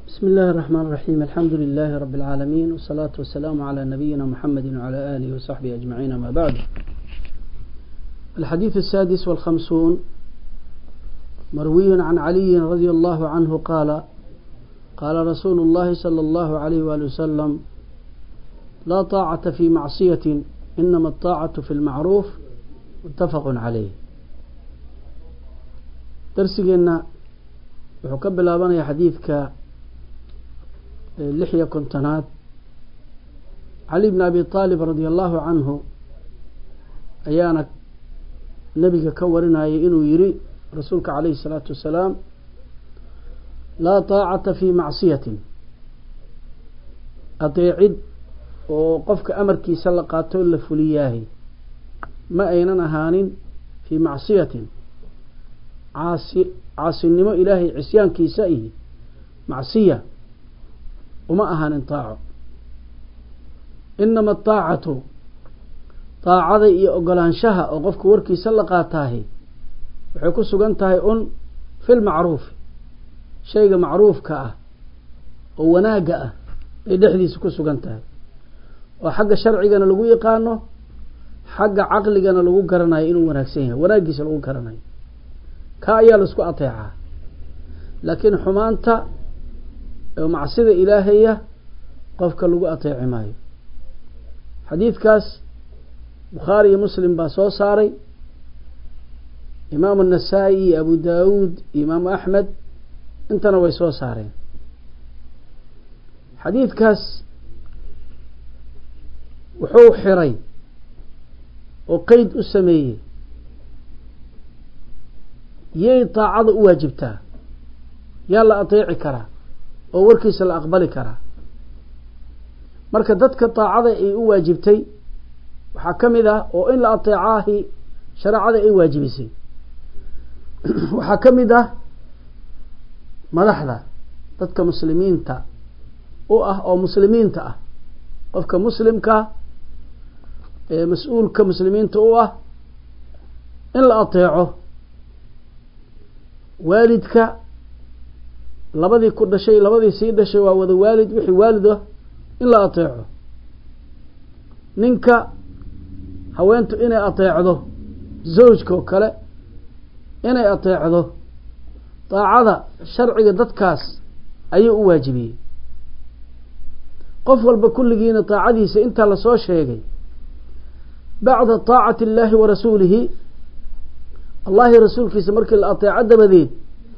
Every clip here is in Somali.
بسم الله الرحمن الرحيم. الحمد لله رب العالمين، والصلاة والسلام على نبينا محمد وعلى آله وصحبه أجمعين، ما بعد. الحديث 56 مروي عن علي رضي الله عنه قال: قال رسول الله صلى الله عليه وآله وسلم: لا طاعة في معصية، إنما الطاعة في المعروف. متفق عليه. درسنا وحكب لابنا حديثك لحية كنتنات علي بن أبي طالب رضي الله عنه أيانا نبي كورنا إنه يري رسولك عليه الصلاة والسلام: لا طاعة في معصية، أطيعد وقفك أمركي سلقاته لفلياه ما أين هان في معصية عاصي النمو إلهي عصيان كيسائه معصية وما أهان طاعة. إنما الطاعة طاعة أقلانشها وقفك وركي سلقاتاه وحيكو سقنتها في المعروف، شيء معروف كأه وناقة يدحدي سكو سقنتها، وحق شرعينا لغو يقانه، حق عقلنا لغو قرناي إنو وناكسينه وناقيس لغو قرناي كأيا لسكو أطيعها. لكن حمانتا ومعصية إلهية قفك لغو أطيع مايو. حديث كاس بخاري مسلم باسو ساري، إمام النسائي، أبو داود، إمام أحمد انتنا ويسو ساري. حديث كاس وحو حري وقيد أسميه يي طاعة واجبتها يلا أطيعي كرا oo warkiisa la aqbali karaa. marka dadka taacada ay u waajibtay waxa kamid ah oo in la ateecahi sharciga ay waajibisay waxa kamid ah madaxda dadka muslimiinta oo muslimiinta ah, qofka muslimka ee mas'uulka muslimiinta in la ateeco waalidka labadii ku dhashay labadii sii dhashay waa wada waalid, wixii waalido in la ateeco. ninka haweentu inay ateecdo zawjka oo kale inay ateecdo taacada sharciga dadkaas ayuu u waajibiyay. qof walba kulligiina taacadiisa inta la soo sheegay bacda taacati Allahi wa rasuulihi, Allahi rasuulkiisa markii la ateeco dabadeed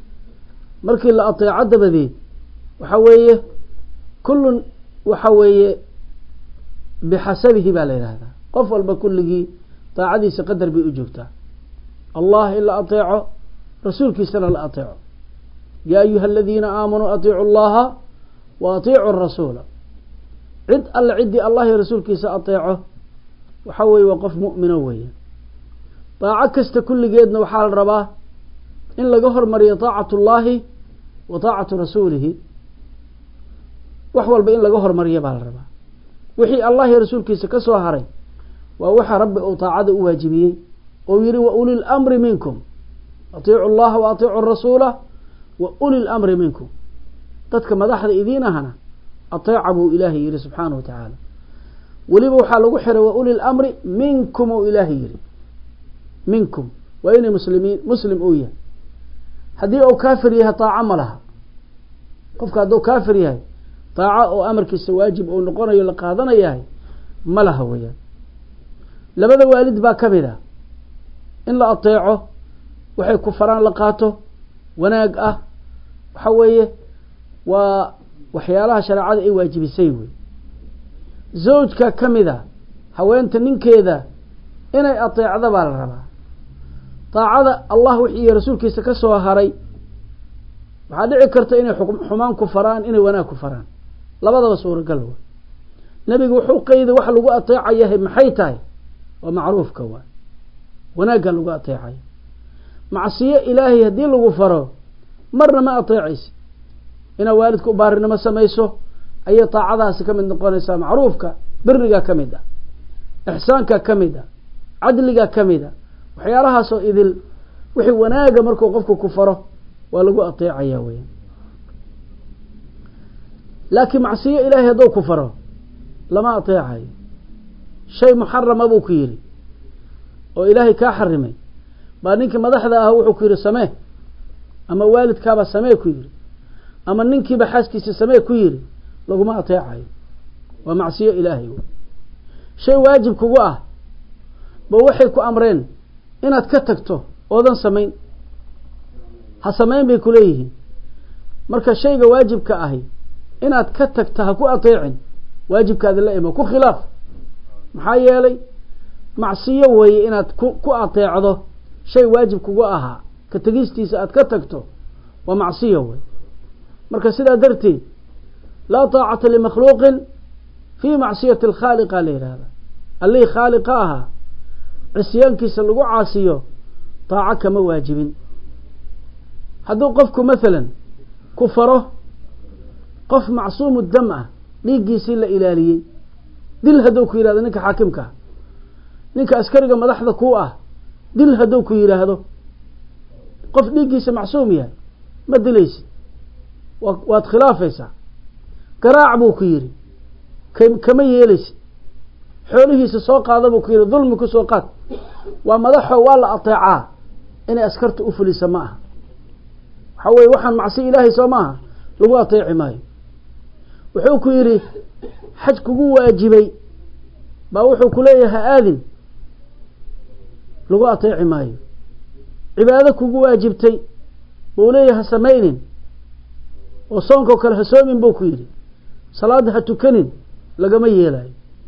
waxa weeye kullun waxa weeye bixasabihi baa la yiraahdaa. qof walba kulligii taacadiisa qadar bay u joogtaa. Allah illa ateeco, rasuulkiisana la ateeco. ya ayuha alladhina aamanu atiicu allaha wa atiicu ar-rasuula. cid alla cidii Allah iyo rasuulkiisa ateeco waxa weeye waa qof mu'min weeye. taaca kasta kulligeedna waxa la rabaa in laga hormariyo taacatu Allahi wa taacatu rasuulihi. wax walba in laga hormariyo baa la rabaa. wixii Allah iyo rasuulkiisa ka soo haray waa waxa Rabbi uu taacada u waajibiyay oo yiri: wa ulil amri minkum atiicu Allaha wa atiicu ar-rasuula wa ulil amri minkum. dadka madaxda idiin ahana ateecu Ilaahi yiri subhanahu wa ta'ala. waliba waxa lagu xiray wa ulil amri minkum oo Ilaahi yiri minkum wa inay muslim oo yahay. haddii uu kaafir yahay taaca ma laha. qofka hadduu kaafir yahay taaca oo amarkiisa waajib uu noqonayo la qaadanayahay ma laha weeyaan. labada waalid baa kamid ah in la ateeco, waxay ku faraan la qaato wanaag ah, waxa weeye waa waxyaalaha shariicada ay waajibisay weey. zawjka kamid ah haweenta ninkeeda inay ateecdo baa la rabaa. taacada Allah wixii rasuulkiisa ka soo haray waxa dhici karta inay xumaan ku faraan, inay wanaag ku faraan, labadaba suuragal ah. nabigu wuxuu qeeyday wax lagu ateecayahay maxay tahay? waa macruufka, waa wanaaga lagu ateecayo. macsiyo ilaahay hadii lagu faro marna ma ateecaysi. ina waalidku baarinimo sameeyso ayay taacadaasi kamid noqonaysaa. macruufka birriga kamid ah, ihsaanka kamid ah, cadliga kamid ah. waxyaalahaas oo idil wixii wanaaga markuu qofku ku faro waa lagu ateecaya weeyaan. laakiin macsiyo ilaahay hadduu ku faro lama ateecayo. shay muxarama buu ku yidhi oo ilaahay kaa xarimay baa ninkii madaxda ah wuxuu ku yidhi samee, ama waalidkaaba samee ku yidhi, ama ninkiiba xaaskiisa samee ku yidhi, laguma ateecayo, waa macsiyo ilaahay. shay waajib kugu ah ba waxay ku amreen inaad ka tagto oodan samayn, ha samayn bay ku leeyihiin. marka shayga waajibka ahi inaad ka tagto ha ku ateecin, waajibkaada la imo, ku khilaaf. maxaa yeelay macsiyo weeye inaad ku ateecdo shay waajib kugu ahaa, ka tegistiisa aad ka tagto waa macsiyo wey. marka sidaa darteed laa taacata limakhluuqin fii macsiyati alkhaaliqa la yidhaahda. allihii khaaliqa ahaa cisyaankiisa lagu caasiyo taaco kama waajibin. hadduu qofku maalan ku faro qof macsuumu dam ah, dhiiggiisii la ilaaliyey, dil hadduu ku yidhahdo ninka xaakimka, ninka askariga madaxda ku ah, dil hadduu ku yidhaahdo, qof dhiiggiisa macsuum yahay ma dilaysid, waad khilaafaysaa. garaac buu ku yidhi, kama yeelaysid. xoolihiisa soo qaada buu ku yidhi, dulmi ku soo qaad. waa madaxo waa la ateecaa, inay askarta u fulisa ma aha. waxaa weye waxaan macsi ilaahay soo maaha, lagu ateeci maayo. wuxuu ku yidhi xaj kugu waajibay baa wuxuu ku leeyahay aadin, lagu ateeci maayo. cibaado kugu waajibtay buu leeyahay ha samaynin, oo soonkao kale ha soomin buu ku yidhi, salaada ha tukanin, lagama yeelayo.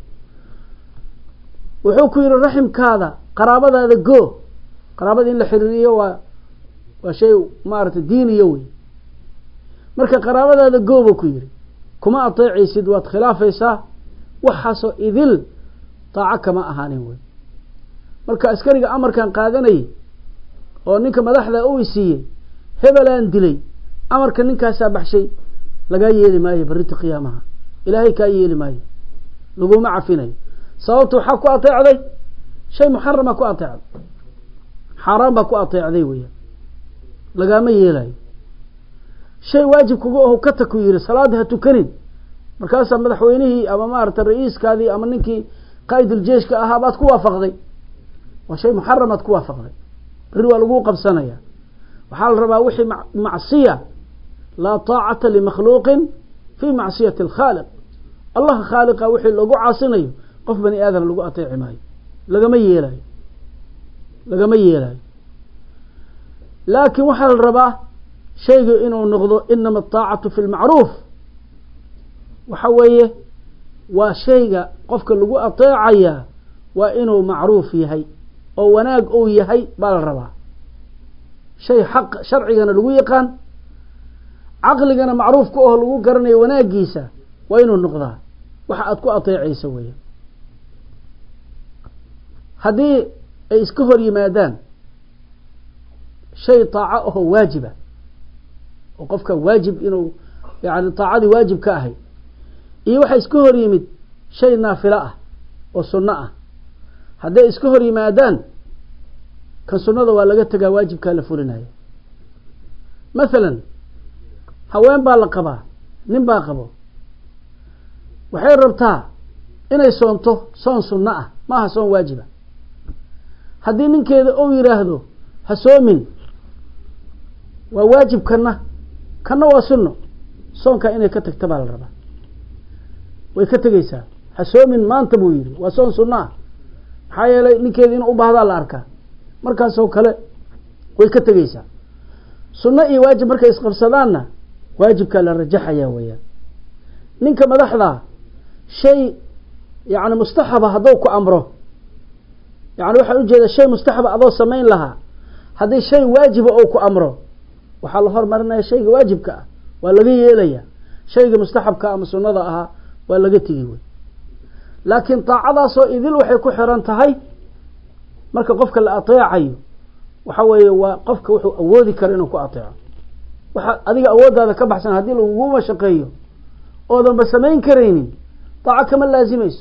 wuxuu ku yidhi raximkaada, qaraabadaada goo. qaraabada in la xiriiriyo waa shay maaragtay diiniyo wey. marka qaraabadaada goo buu ku yidhi, kuma ateecaysid, waad khilaafaysaa. waxaasoo idil taaco kama ahaanin wey. marka askariga amarkan qaadanayay oo ninka madaxda u isiiyey, hebelaan dilay, amarka ninkaasaa baxshay, lagaa yeeli maayo berrinta qiyaamaha. ilaahay kaa yeeli maayo, laguma cafinayo. sababta waxaa ku ateecday shay muxarama ku ateecday, xaaraan baa ku ateecday weya, lagaama yeelayo. shay waajib kugu aho ka tag ku yidhi, salaada ha tukanin, markaasaa madaxweynihii ama maaragtay ra-iiskaadii ama ninkii qaa'iduljeeshka ahaa baad ku waafaqday, waa shay muxaramaad ku waafaqday, berri waa laguu qabsanaya. waxaa la rabaa wixii macsiya, laa taacata limakhluuqin fii macsiyati alkhaaliq. allah khaaliqa wixii lagu caasinayo qof bani aadam lagu ateeci maayo, lagama yeelayo, lagama yeelayo. laakiin waxaa la rabaa shaygu inuu noqdo inama ataacatu fi lmacruuf. waxa weeye waa shayga qofka lagu ateecayaa waa inuu macruuf yahay oo wanaag uu yahay baa la rabaa. shay xaq sharcigana lagu yaqaan, caqligana macruuf ku oo lagu garanayo wanaagiisa waa inuu noqdaa waxa aad ku ateecaysa weya. haddii ay iska hor yimaadaan shay taaco ahoo waajiba, oo qofka waajib inuu yani taacadii waajib ka ahay, iyo waxaa iska hor yimid shay naafilo ah oo sunno ah. hadday iska hor yimaadaan, kan sunnada waa laga tegaa, waajibkaa la fulinayo. maalan haween baa la qabaa, nin baa qabo, waxay rabtaa inay soonto soon sunno ah, maaha soon waajiba. haddii ninkeeda uu yidhaahdo ha soomin, waa waajib kana waa sunno, soonkaa inay ka tagta baa la rabaa. way ka tegaysaa, ha soomin maanta buu yidhi, waa soon sunno ah. maxaa yeelay ninkeeda inuu u baahdaa la arkaa, markaasoo kale way ka tegaysaa. sunno iyo waajib markay isqabsadaanna waajibkaa la rajaxayaa weeyaan. ninka madaxda shay yani mustaxaba hadduu ku amro, yani waxaan ujeeda shay mustaxaba adoo samayn lahaa, haddii shay waajiba oo ku amro, waxaa la hormarinaya shayga waajibka ah, waa laga yeelaya. shayga mustaxabka ama sunnada ahaa waa laga tegi wey. laakiin taacadaasoo idil waxay ku xiran tahay marka qofka la ateecayo, waxa weeye waa qofka wuxuu awoodi karo inuu ku ateeco. waxa adiga awooddaada ka baxsan haddii laguguma shaqeeyo oodanba samayn karaynin, taaco kama laazimayso.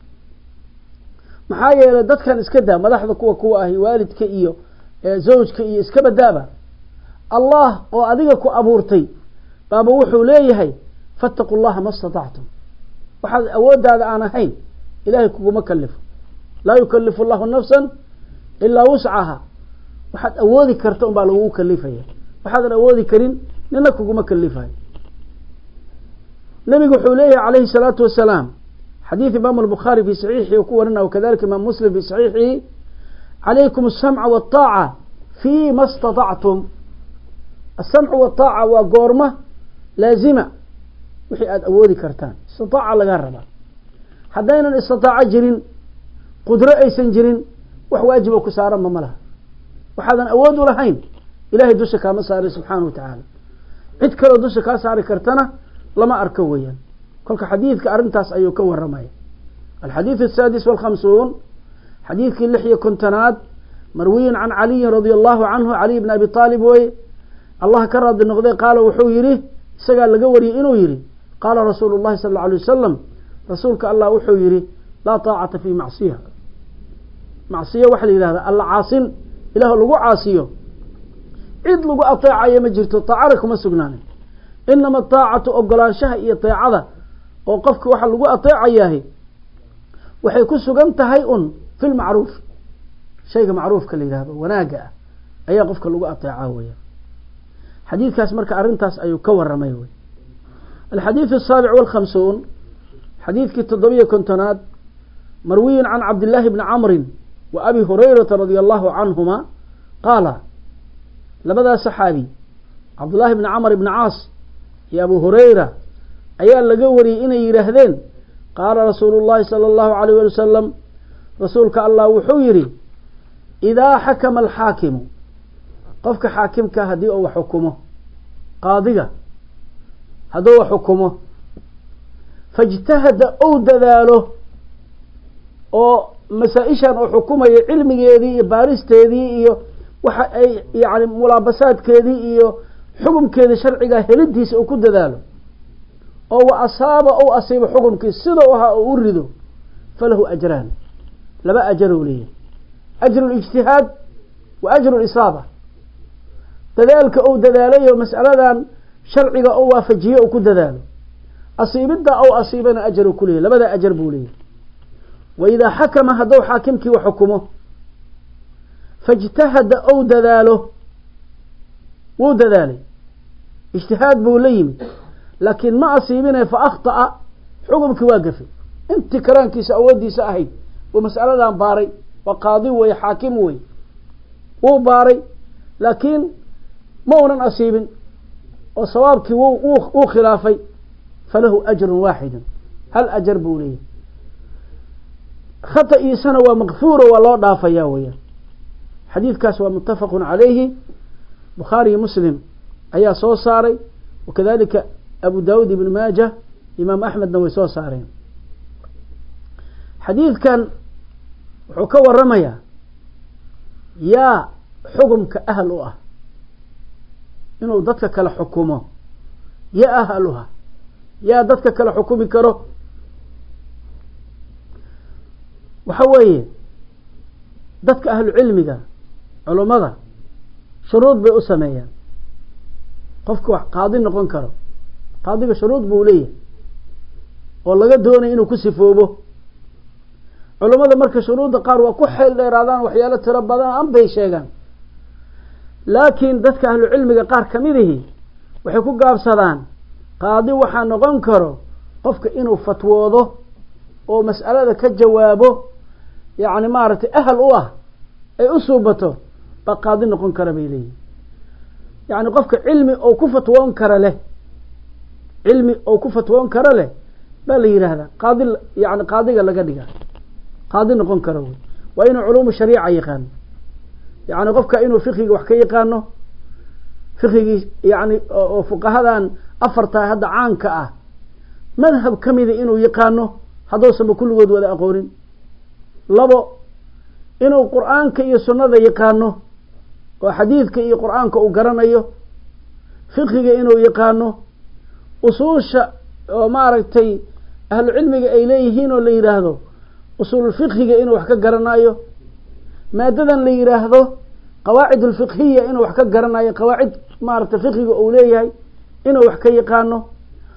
maxaa yeelay dadkan iska daa, madaxda kuwa ahi, waalidka iyo zawjka iyo iska badaaba, allah oo adiga ku abuurtay baaba wuxuu leeyahay fattaqu llaha ma statactum waxaad awooddaada aan ahayn ilaahay kuguma kalifo laa yukalifu llahu nafsan ilaa wuscaha waxaad awoodi karta unbaa lagugu kalifaya waxaadan awoodi karin nina kuguma kalifayo nabigu wuxuu leeyahay calayhi الsalaatu wasalaam xadiid imaamu الbukhaari fi saxiixihi ku warina wakadalika imaam muslim fi saxiixihi calaykum الsamca wالطaaca fi ma اstaطactum aلsamcu wالطaaca waa goorma laazima wixii aada awoodi kartaan istiطaaca lagaa rabaa haddaynan istiطaaco jirin qudro aysan jirin wax waajiba ku saaranba ma laha waxaadan awood u lahayn ilahay dusha kaama saaray subxaanahu watacaala cid kaloo dusha kaa saari kartana lama arko weeyaan kolka xadiidka arrintaas ayuu ka waramaya alxadiiث السادس والخمسون xadiidkii 56aad marwiyin can caliyin radi allahu canhu caliy bn abi طaalib weye allah ka raadi noqday qaala wuxuu yihi isagaa laga wariyey inuu yihi qaala rasuulu الlahi sal اله عليه wasalam rasuulka allah wuxuu yihi laa طaacata fi macصiya macصiyo waxa la yihahda alla caasin ilaah lagu caasiyo cid lagu ateecayo ma jirto taacana kuma sugnaanin inama taacatu ogolaanshaha iyo teecada oo qofka waxa lagu ateecayahay waxay ku sugan tahay un fi lmacruuf shayga macruufka la yihahdo wanaaga ah ayaa qofka lagu ateecaa weya xadiidkaas marka arrintaas ayuu ka waramay wey alxadiiث الsaabic والkhamsuun xadiidkii 57aad marwiyin can cabdillaahi bni camrin wa abi hurayrata radia allahu canhuma qaala labadaa saxaabi cabdullaahi bni camr ibni caas iyo abu hurayra ayaa laga wariyey inay yidhaahdeen qaala rasuulu llahi sala allahu alayh wali wasalam rasuulka allah wuxuu yidhi idaa xakama alxaakimu qofka xaakimka haddii uu wax xukumo qaadiga hadduu wax xukumo faijtahada ou dadaalo oo masaa-ishan uu xukumayo cilmigeedii iyo baaristeedii iyo waxa ay yani mulaabasaadkeedii iyo xukumkeedii sharciga helidiisa uu ku dadaalo oo wa asaaba ou asiibo xukumkii sidau ahaa oo u rido falahu ajraan laba ajar ou leeyahay ajru lijtihaad wa ajru lisaaba dadaalka ou dadaalayo mas'aladan sharciga ou waafajiyo ou ku dadaalo asiibidda ou asiibana ajar u ku leeyahy labada ajar buu leeyahay wa idaa xakama hadduu xaakimkii wax xukumo faijtahada ou dadaalo wuu dadaalay ijtihaad buu la yimid laakiin ma asiibinay fa akhطa'a xukumkii waa gafay intii karaankiisa awoodiisa ahayd uu mas'aladan baaray waa qaadi weye xaakim wey wuu baaray laakiin ma unan asiibin oo sawaabkii wuu khilaafay falahu ajru waaxidu hal ajar buu leeyahay khata'iisana waa makfuuro waa loo dhaafayaa weyaan xadiidkaas waa muttafaqun calayhi bukhaari iyo muslim ayaa soo saaray wakadalika abu daawud ibn maaja imaam axmedna way soo saareen xadiidkan wuxuu ka waramayaa yaa xukumka ahal u ah inuu dadka kale xukumo yaa ahaluha yaa dadka kale xukumi karo waxa weeye dadka ahlu cilmiga culummada shuruud bay u sameeyaan qofka wax qaadi noqon karo qaadiga shuruud buu leeyahay oo laga doonaya inuu ku sifoobo culummada marka shuruudda qaar waa ku xeel dheeraadaan waxyaalo tiro badan an bay sheegaan laakiin dadka ahlu cilmiga qaar kamid ihi waxay ku gaabsadaan qaadi waxaa noqon karo qofka inuu fatwoodo oo mas'alada ka jawaabo yacni maaragtay ahal u ah ay u suubato baa qaadi noqon kara bay leeyihin yacni qofka cilmi oo ku fatwoon kara leh cilmi oo ku fatwoon kara leh baa la yidhaahdaa qaadi yani qaadiga laga dhiga qaadi noqon karo wey waa inuu culuumu shariica yaqaano yacni qofka inuu fiqiga wax ka yaqaano fiqigii yani oo fuqahadan afarta hadda caanka ah madhab kamida inuu yaqaano hadduusanba kulligood wada aqoonin labo inuu qur-aanka iyo sunnada yaqaano oo xadiidka iyo qur-aanka uu garanayo fiqiga inuu yaqaano usuusha oo maaragtay ahlu cilmiga ay leeyihiin oo la yidhaahdo usuululfiqhiga inuu wax ka garanayo maadadan la yidhaahdo qawaacid ulfiqhiya inuu wax ka garanayo qawaacid maaragtay fiqiga uu leeyahay inuu wax ka yaqaano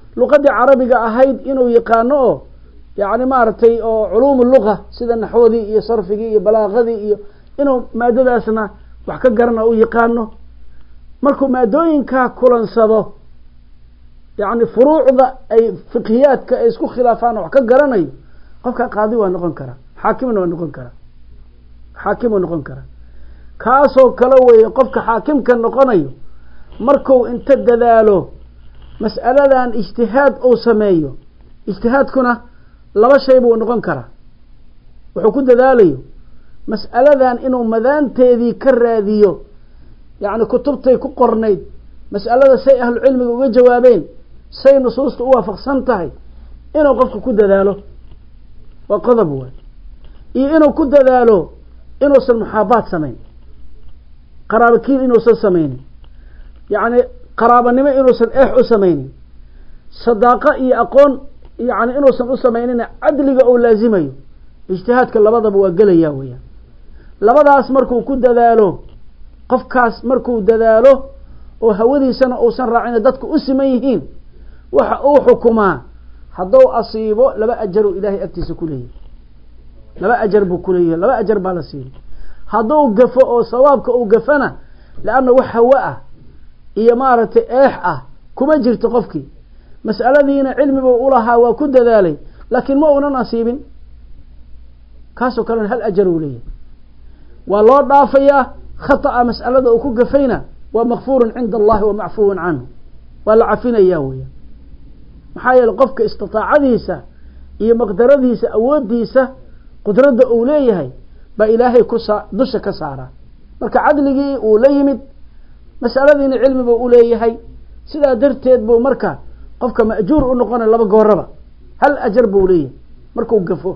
luqadii carabiga ahayd inuu yaqaano oo yani maaragtay oo culuum luqa sida naxwadii iyo sarfigii iyo balaaqadii iyo inuu maadadaasna wax ka garana u yaqaano markuu maadooyinkaa kulansado yani furuucda ay fiqhiyaadka ay isku khilaafaan wax ka garanayo qofka qaadi waa noqon karaa xaakimna waa noqon karaa xaakim waa noqon karaa kaasoo kale weeye qofka xaakimka noqonayo markuu inta dadaalo mas'aladan ijtihaad uu sameeyo ijtihaadkuna laba shay buu noqon karaa wuxuu ku dadaalayo mas'aladan inuu madaanteedii ka raadiyo yani kutubtay ku qornayd mas'alada say ahlu cilmiga uga jawaabeen say nusuusta u waafaqsan tahay inuu qofka ku dadaalo waa qodob waay iyo inuu ku dadaalo inuusan muxaabaad samayn qaraabakiil inuusan samaynin yani qaraabanimo inuusan eex u samaynin sadaaqa iyo aqoon yani inuusan u samaynin cadliga oo laazimayo ijtihaadka labadaba waa gelaya weeyaan labadaas markuu ku dadaalo qofkaas markuu dadaalo oo hawadiisana uusan raacin dadku u siman yihiin waxa uu xukumaa hadduu asiibo laba ajar oo ilaahay agtiisa ku leeyahay laba ajar buu ku leeyahay laba ajar baa la siiyay hadduu gafo oo sawaabka uu gafana laana wax hawa ah iyo maaragtay eex ah kuma jirto qofkii mas'aladiina cilmiba u lahaa waa ku dadaalay laakiin ma uunan nasiibin kaasoo kalena hal ajar uu leeyahay waa loo dhaafayaa khata'a mas'alada uu ku gafayna waa makfuurun cinda allahi wa macfuun canhu waa la cafinayaa weya maxaa yeele qofka istitaacadiisa iyo maqdaradiisa awoodiisa qudradda uu leeyahay baa ilaahay dusha ka saaraa marka cadligii uu la yimid mas'aladiina cilmiba u leeyahay sidaa darteed buu marka qofka ma'juur u noqonay laba gooraba hal ajar buu leeyahay markuu gafo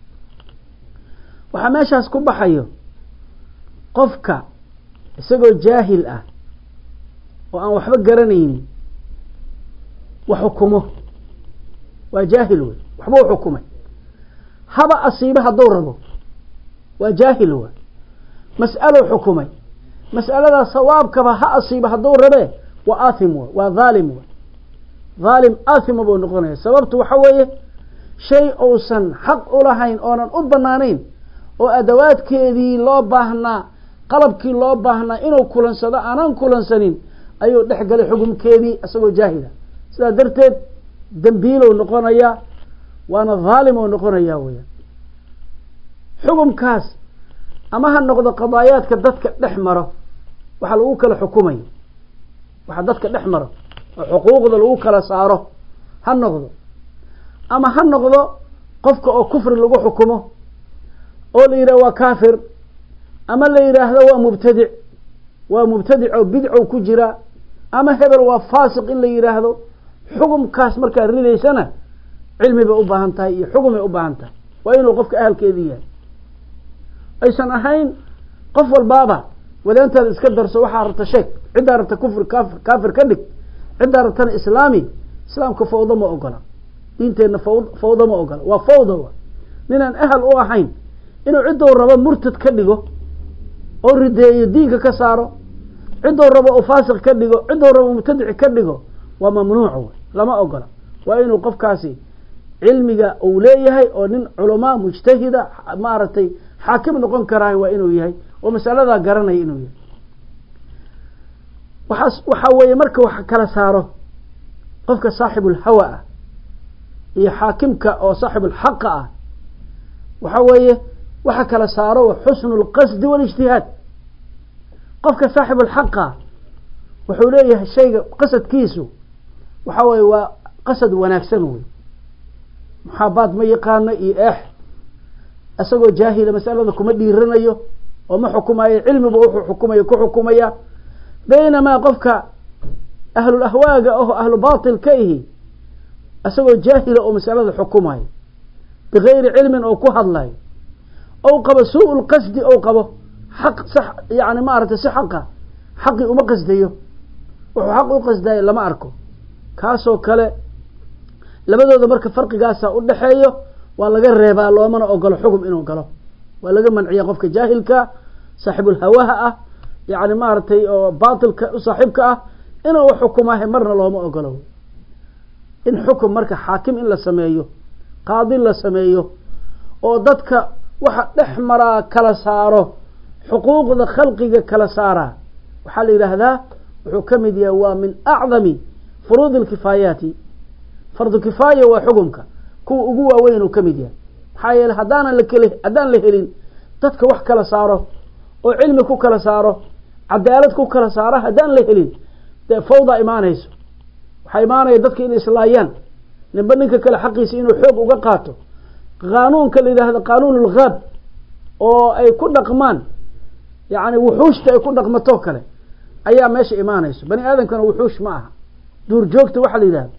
waxaa meeshaas ku baxayo qofka isagoo jaahil ah oo aan waxba garanaynin wax xukumo waa jaahil wey waxba u xukumay haba asiibe hadduu rabo waa jaahil wey mas'alo xukumay mas'alada sawaabkaba ha asiibe hadduu rabe waa aathim wey waa dhaalim wey dhaalim aathima buu noqonaya sababtu waxa weeye shay uusan xaq u lahayn oonan u banaanayn oo adawaadkeedii loo baahnaa qalabkii loo baahnaa inuu kulansado aanan kulansanin ayuu dhex galay xukumkeedii isagoo jaahila sidaa darteed dambiilow noqonaya waana dhaalim oo noqonaya weeyaan xukumkaas ama ha noqdo qadaayaadka dadka dhex maro waxa lagu kala xukumayo waxa dadka dhex maro oo xuquuqda lagu kala saaro ha noqdo ama ha noqdo qofka oo kufri lagu xukumo oo la yidhaha waa kaafir ama la yidhaahdo waa mubtadic oo bidco ku jira ama hebel waa faasiq in la yidhaahdo xukumkaas markaad ridaysana cilmi bay u baahan tahay iyo xukumay u baahan tahay waa inuu qofka ahalkeedii yahay aysan ahayn qof walbaaba wadaantaada iska darso waxaa rabta sheeg ciddaa rabta kufri kaafir ka dhig ciddaa rabtana islaamka fawdo ma ogola diinteenna fawdo ma ogola waa fawda ninaan ahal u ahayn inuu ciddou rabo murtad ka dhigo oo rideeyo diinka ka saaro ciddou rabo oo faasiq ka dhigo ciddou rabo mubtadic ka dhigo waa mamnuuc lama ogola waa inuu qofkaasi cilmiga uu leeyahay oo nin culamaa mujtahida maaragtay xaakim noqon karaa waa inuu yahay oo masaladaa garanaya inuu yahay waxaa weeye marka wax kala saaro qofka saaxibulhawa ah iyo xaakimka oo saaxibulxaqa ah waxa weeye waxa kala saaro xusnu lqasdi walijtihaad qofka saaxibulxaqa wuxuu leeyahay shayga qasadkiisu waxa weeye waa qasad wanaagsan wey muxaabaad ma yaqaano iyo eex isagoo jaahila masalada kuma dhiiranayo oo ma xukumayo cilmiba wuxuu xukumayo ku xukumaya baynamaa qofka ahlul ahwaaga oo ahlu baatil ka ihi isagoo jaahila oo masalada xukumayo bigayri cilmin oo ku hadlayo ou qabo suu lqasdi ou qabo xaq sax yani maaragtay si xaqii uma qasdayo wuxuu xaq u qasdayo lama arko kaasoo kale labadooda marka farqigaasa u dhaxeeyo waa laga reebaa loomana ogolo xugum inuu galo waa laga manciya qofka jaahilka saaxibulhawaha ah yani maaragtay oo baatilka u saaxiibka ah inuu xukumaahe marna looma ogolo in xukum marka xaakim in la sameeyo qaadi la sameeyo oo dadka waxa dhex maraa kala saaro xuquuqda khalqiga kala saara waxaa la yiraahdaa wuxuu kamid yahay waa min a'zami furuud al-kifaayati fardu kifaaya waa xukumka kuwa ugu waaweyn oo kamid yahay maxaa yeelay hadaan la helin dadka wax kala saaro oo cilmi ku kala saaro cadaalad ku kala saaro hadaan la helin de fawda imaanayso waxa imaanaya dadka in islaayaan ninka kale xaqiisa inuu xoog uga qaato qaanuunka la yiraahdo qaanuunul ghab oo ay ku dhaqmaan yaani wuxuushta ay ku dhaqmato kale ayaa meesha imaanayso bani aadamkana wuxuush ma aha duur joogta waxa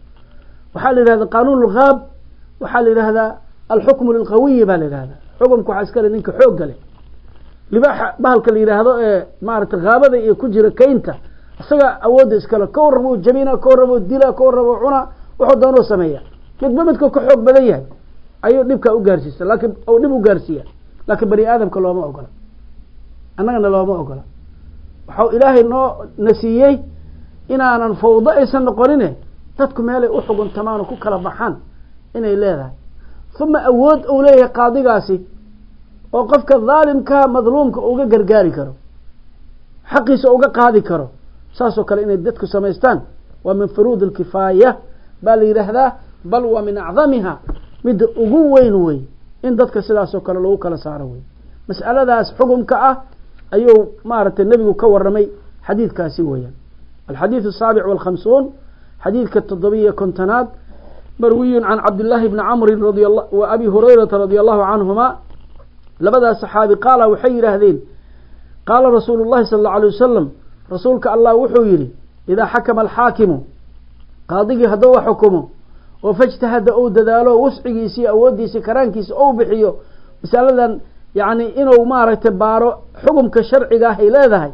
la yiraahdo qaanuunul ghab waxa la yiraahdaa al-hukm al-qawi baa la yiraahdaa xukumku waxa iska ninka xoog gale libaxa bahalka la yiraahdo maarta ghaabada iyo ku jira kaynta isaga awood iskala ka warrabo jabina ka warrabo dila ka warrabo cuna wuxuu doono sameeyaa midba ka xoog badan yahay ayuu dhibka u gaarsiisa laakiin oo dhib u gaarsiya laakiin bani aadamka looma ogola annagana looma ogola waxa ilaahay noo nasiyay inaanan fawdo aysan noqonin dadku meelay u xugun tamaan ku kala baxaan inay leedahay thumma awood uu leeyahay qaadigaasi oo qofka dhaalimka madluumka uga gargaari karo xaqiisa uga qaadi karo saasoo kale inay dadku sameystaan waa min furuud al-kifaaya bal yiraahdaa bal waa min a'zamiha mid ugu weyn way in dadka sidaasoo kale loo kala saaro way mas'aladaas xukumka ah ayuu maartay nabigu ka waramay xadiidkaasi weeyaan الحديث السابع والخمسون حديث كالتضبية كنتناد مروي عن عبد الله بن عمرو رضي الله وأبي هريرة رضي الله عنهما لبدا الصحابي قال وحير هذين قال رسول الله صلى الله عليه وسلم رسولك الله وحيري إذا حكم الحاكم قاضي هدو حكمه وفاجتهد أو دداله وسعيسي أو وديسي كرانكيس أو بحيو مثلا يعني إنه ما رتباره حكم كشرعي هي لا ذهي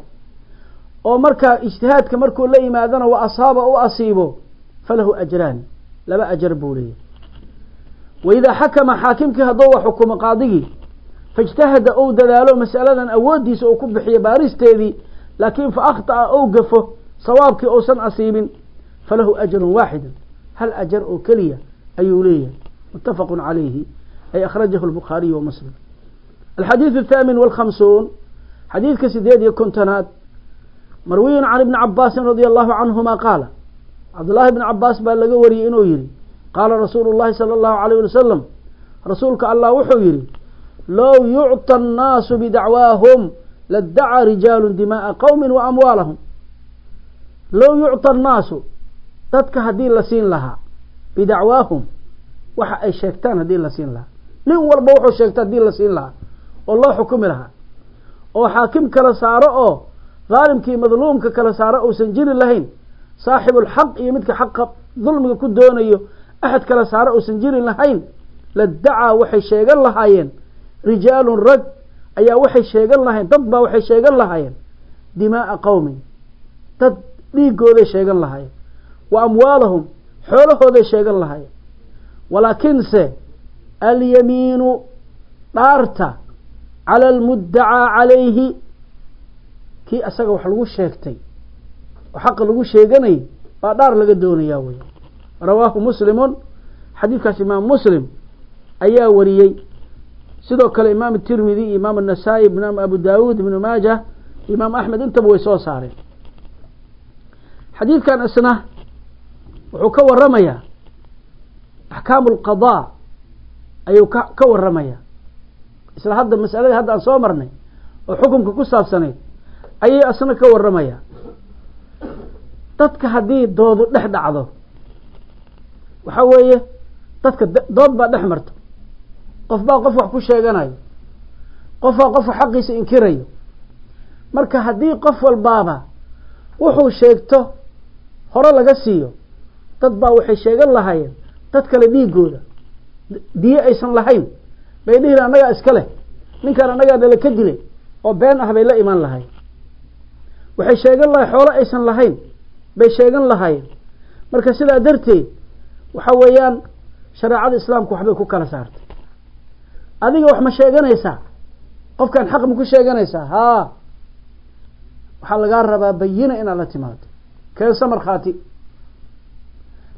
oo marka ijtihaadka markuu la yimaadana waa asaaba oo asiibo falahu ajran laba ajr buuliye wayda hakama haakimka hadoo xukumo qaadigi fajtahada oo dadaalo mas'aladan awoodiisa oo ku bixiyo baaristeedii laakiin fa akhta oo gafo sawaabki oo san asiibin falahu ajrun waahid hal ajr oo kaliya ayuu leeyahay muttafaqun alayhi ay akhrajahu al-bukhari wa muslim الحديث الثامن والخمسون حديث كسيديد يكونتناد مروي عن ابن عباس رضي الله عنهما قال عبد الله بن عباس بقى لغا وري انه يري قال رسول الله صلى الله عليه وسلم رسولك الله وحو يري لو يعطى الناس بدعواهم لادعى رجال دماء قوم واموالهم لو يعطى الناس تدك هدي لسين لها بدعواهم waxa ay sheegtaan hadii la siin lahaa nin walba wuxuu sheegtaa hadii la siin lahaa oo loo xukumi lahaa oo xaakim kala saaro oo ظالمكي مظلومك كلا سارة أو سنجير لهين صاحب الحق يمدك حق ظلمك كدونيو أحد كلا سارة أو سنجير لهين للدعا وحي شيغان لهاين رجال رج أي وحي شيغان لهين تضبا وحي شيغان لهاين دماء قوم تدليقو ذي شيغان لهاين وأموالهم حوله ذي شيغان لهاين ولكن اليمين طارتا على المدعى عليه kii asaga wax lagu sheegtay oo xaq lagu sheeganay baa dhaar laga doonayaa way rawaahu muslimun xadiidkaas imaam muslim ayaa wariyay sidoo kale imaam tirmidhi imaam an-nasaa'i ibn abu daawud ibn maajah imaam ahmed intaba way soo saareen xadiidkan asna wuxuu ka waramayaa ahkaamul qadaa ayuu ka waramayaa isla hadda mas'alada hadda aan soo marnay oo xukunka ku saabsanay ayay asna ka waramaya dadka hadii doodu dhex dhacdo waxa weeye dadka dood baa dhex marto qof baa qof wax ku sheeganayo qof baa qof xaqiisa inkirayo marka hadii qof walbaaba wuxuu sheegto hore laga siiyo dad baa waxay sheegan lahaayeen dad kale dhiigooda diye aysan lahayn bay dhihiraan anaga iska leh ninkan anaga dala ka dilay oo been ah bay la iman lahayn waxay sheegan lahayn xoolo aysan lahayn bay sheegan lahayn marka sidaa darteed waxa weeyaan shariicada islaamku waxbay ku kala saartay adiga wax ma sheeganaysaa qofkan xaq ma ku sheeganaysaa waxa laga rabaa bayina in la timaado kee samar khaati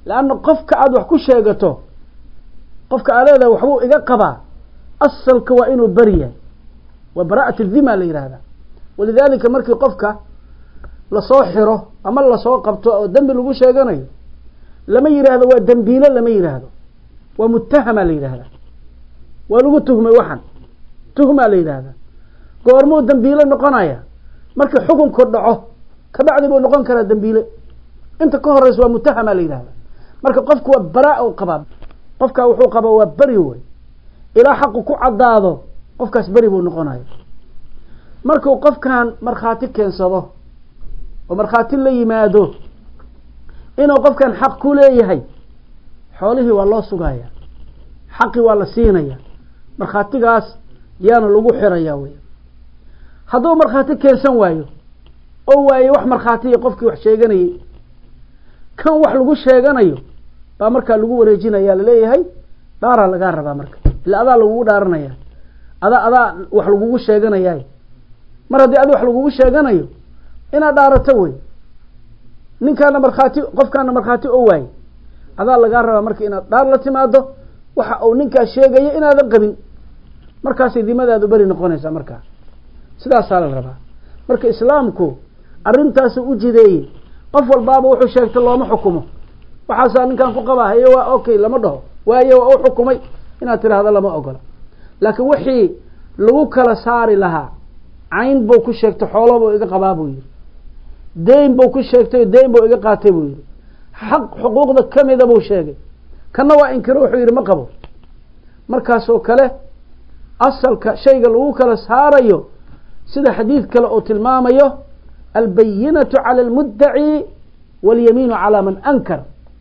لأنه قفك أد وحكو شيغتو قفك ألاذا وحبو إذا قبا أصلك وإنه بريا وبراءة الذمة لهذا. ولذلك مركي قفك لصوحره أما لصوح قبطه أو دنب لغو شيغانيو لما يرى هذا ودنبيله لما يرى هذا ومتهم لهذا ولغو تهمه وحن تهمه لهذا goormuu dambiile noqonaya marka xukun ku dhaco ka bacdi buu noqon karaa dambiile inta ka horeyso waa mutahama la yiraahdo marka qofku waa baraa oo qaba qofka wuxuu qaba waa bari way ila xaq ku cadaado qofkaas bari buu noqonayo marka qofkan marxaati keensado oo marxaati la yimaado inuu qofkan xaq ku leeyahay xoolihii waa loo sugaya xaqi waa la siinaya marxaatigaas yaana lagu xirayaa way hadduu markhaati keensan waayo oo waayo wax markhaatiya qofkii wax sheeganayay kan wax lagu sheeganayo baa markaa lagu wareejinaya laleeyahay dhaaraa lagaa rabaa marka ila adaa lagugu dhaaranaya adaa wax lagugu sheeganayaa mar haddii adi wax lagugu sheeganayo inaad dhaarato wey ninkaana markhaati qofkaana markhaati oo waayo adaa lagaa rabaa marka inaad dhaar la timaado waxa uu ninkaa sheegaya inaadan qabin markaasay dimadaadu bari noqonaysaa markaa sidaasaa la rabaa marka islaamku arrintaas u jideeyay qof walbaaba wuxuu sheegtay looma xukumo waxaas ninkan ku qabaa hayo waa okay lama dhaho waayo waa xukumay inaad tiraahdo lama ogola laakiin wixii lagu kala saari lahaa cayn buu ku sheegtay xoolo buu iga qabaa buu yiri deyn buu ku sheegtay deyn buu iga qaatay buu yiri xaq xuquuqda kamida buu sheegay kana waa inkiro wuxuu yiri ma qabo markaas oo kale asalka shayga lagu kala saarayo sida xadiid kale oo tilmaamayo albayinatu cala almuddaci walyamiinu calaa man ankar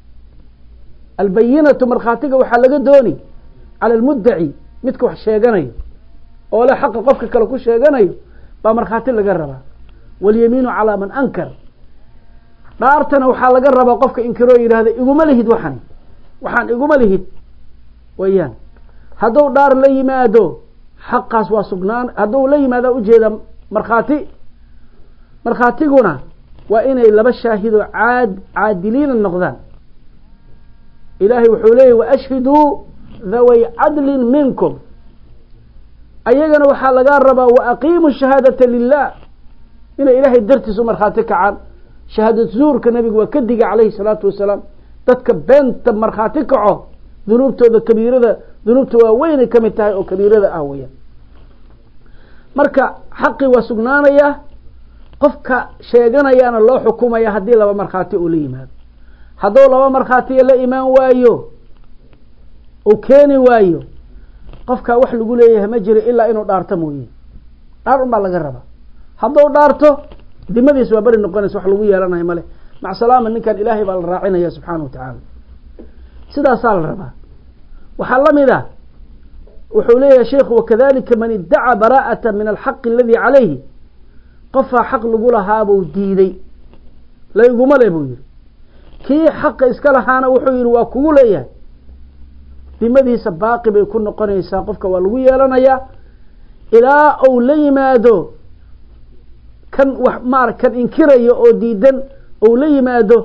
albayinatu markhaatiga waxaa laga dooni cala almuddaci midka wax sheeganayo oo le xaqa qofka kale ku sheeganayo baa markhaati laga rabaa walyamiinu calaa man ankar dhaartana waxaa laga rabaa qofka inkiroo yidhahda iguma lihid waxaan iguma lihid wayaan hadduu dhaar la yimaado xaqaas waa sugnaan hadduu la yimaado ujeeda markhaatiguna waa inay laba shaahido caadiliina noqdaan ilaahay wuxuu leeyahy waashhiduu dhaway cadlin minkum ayagana waxaa lagaa rabaa waaqiimu shahaadata lilah inay ilaahay dartiisu markhaati kacaan shahaadad zuurka nabigu waa ka diga calayhi salaatu wasalaam dadka beenta markhaati kaco dunuubtooda kabiirada dunuubta waa weynay ka mid tahay oo kabiirada ah weeyaan marka xaqi waa sugnaanaya qofka sheeganayaana loo xukumaya haddii laba markhaati uu la yimaado hadduu laba markhaatiya la imaan waayo uu keeni waayo qofka wax lagu leeyahay ma jiro ilaa inuu dhaarto mooye dhaar unbaa laga rabaa hadduu dhaarto dimadiis waa bari noqonaysa wax lagu yeelanayo male mac salaama ninkan ilaahay baa la raacinaya subxaana wa tacaala sidaasaa la rabaa waxaa la mid ah wuxuu leeyahay sheekhu wakadalika man iddaca baraa'ata min alxaqi aladii calayhi qofaa xaq lagu lahaabuu diiday layguma le buu yihi kii xaqa iska lahaana wuxuu yihi waa kugu leeyahay dimadiisa baaqi bay ku noqonaysaa qofka waa lagu yeelanayaa ilaa uu la yimaado kan kan inkirayo oo diidan ou la yimaado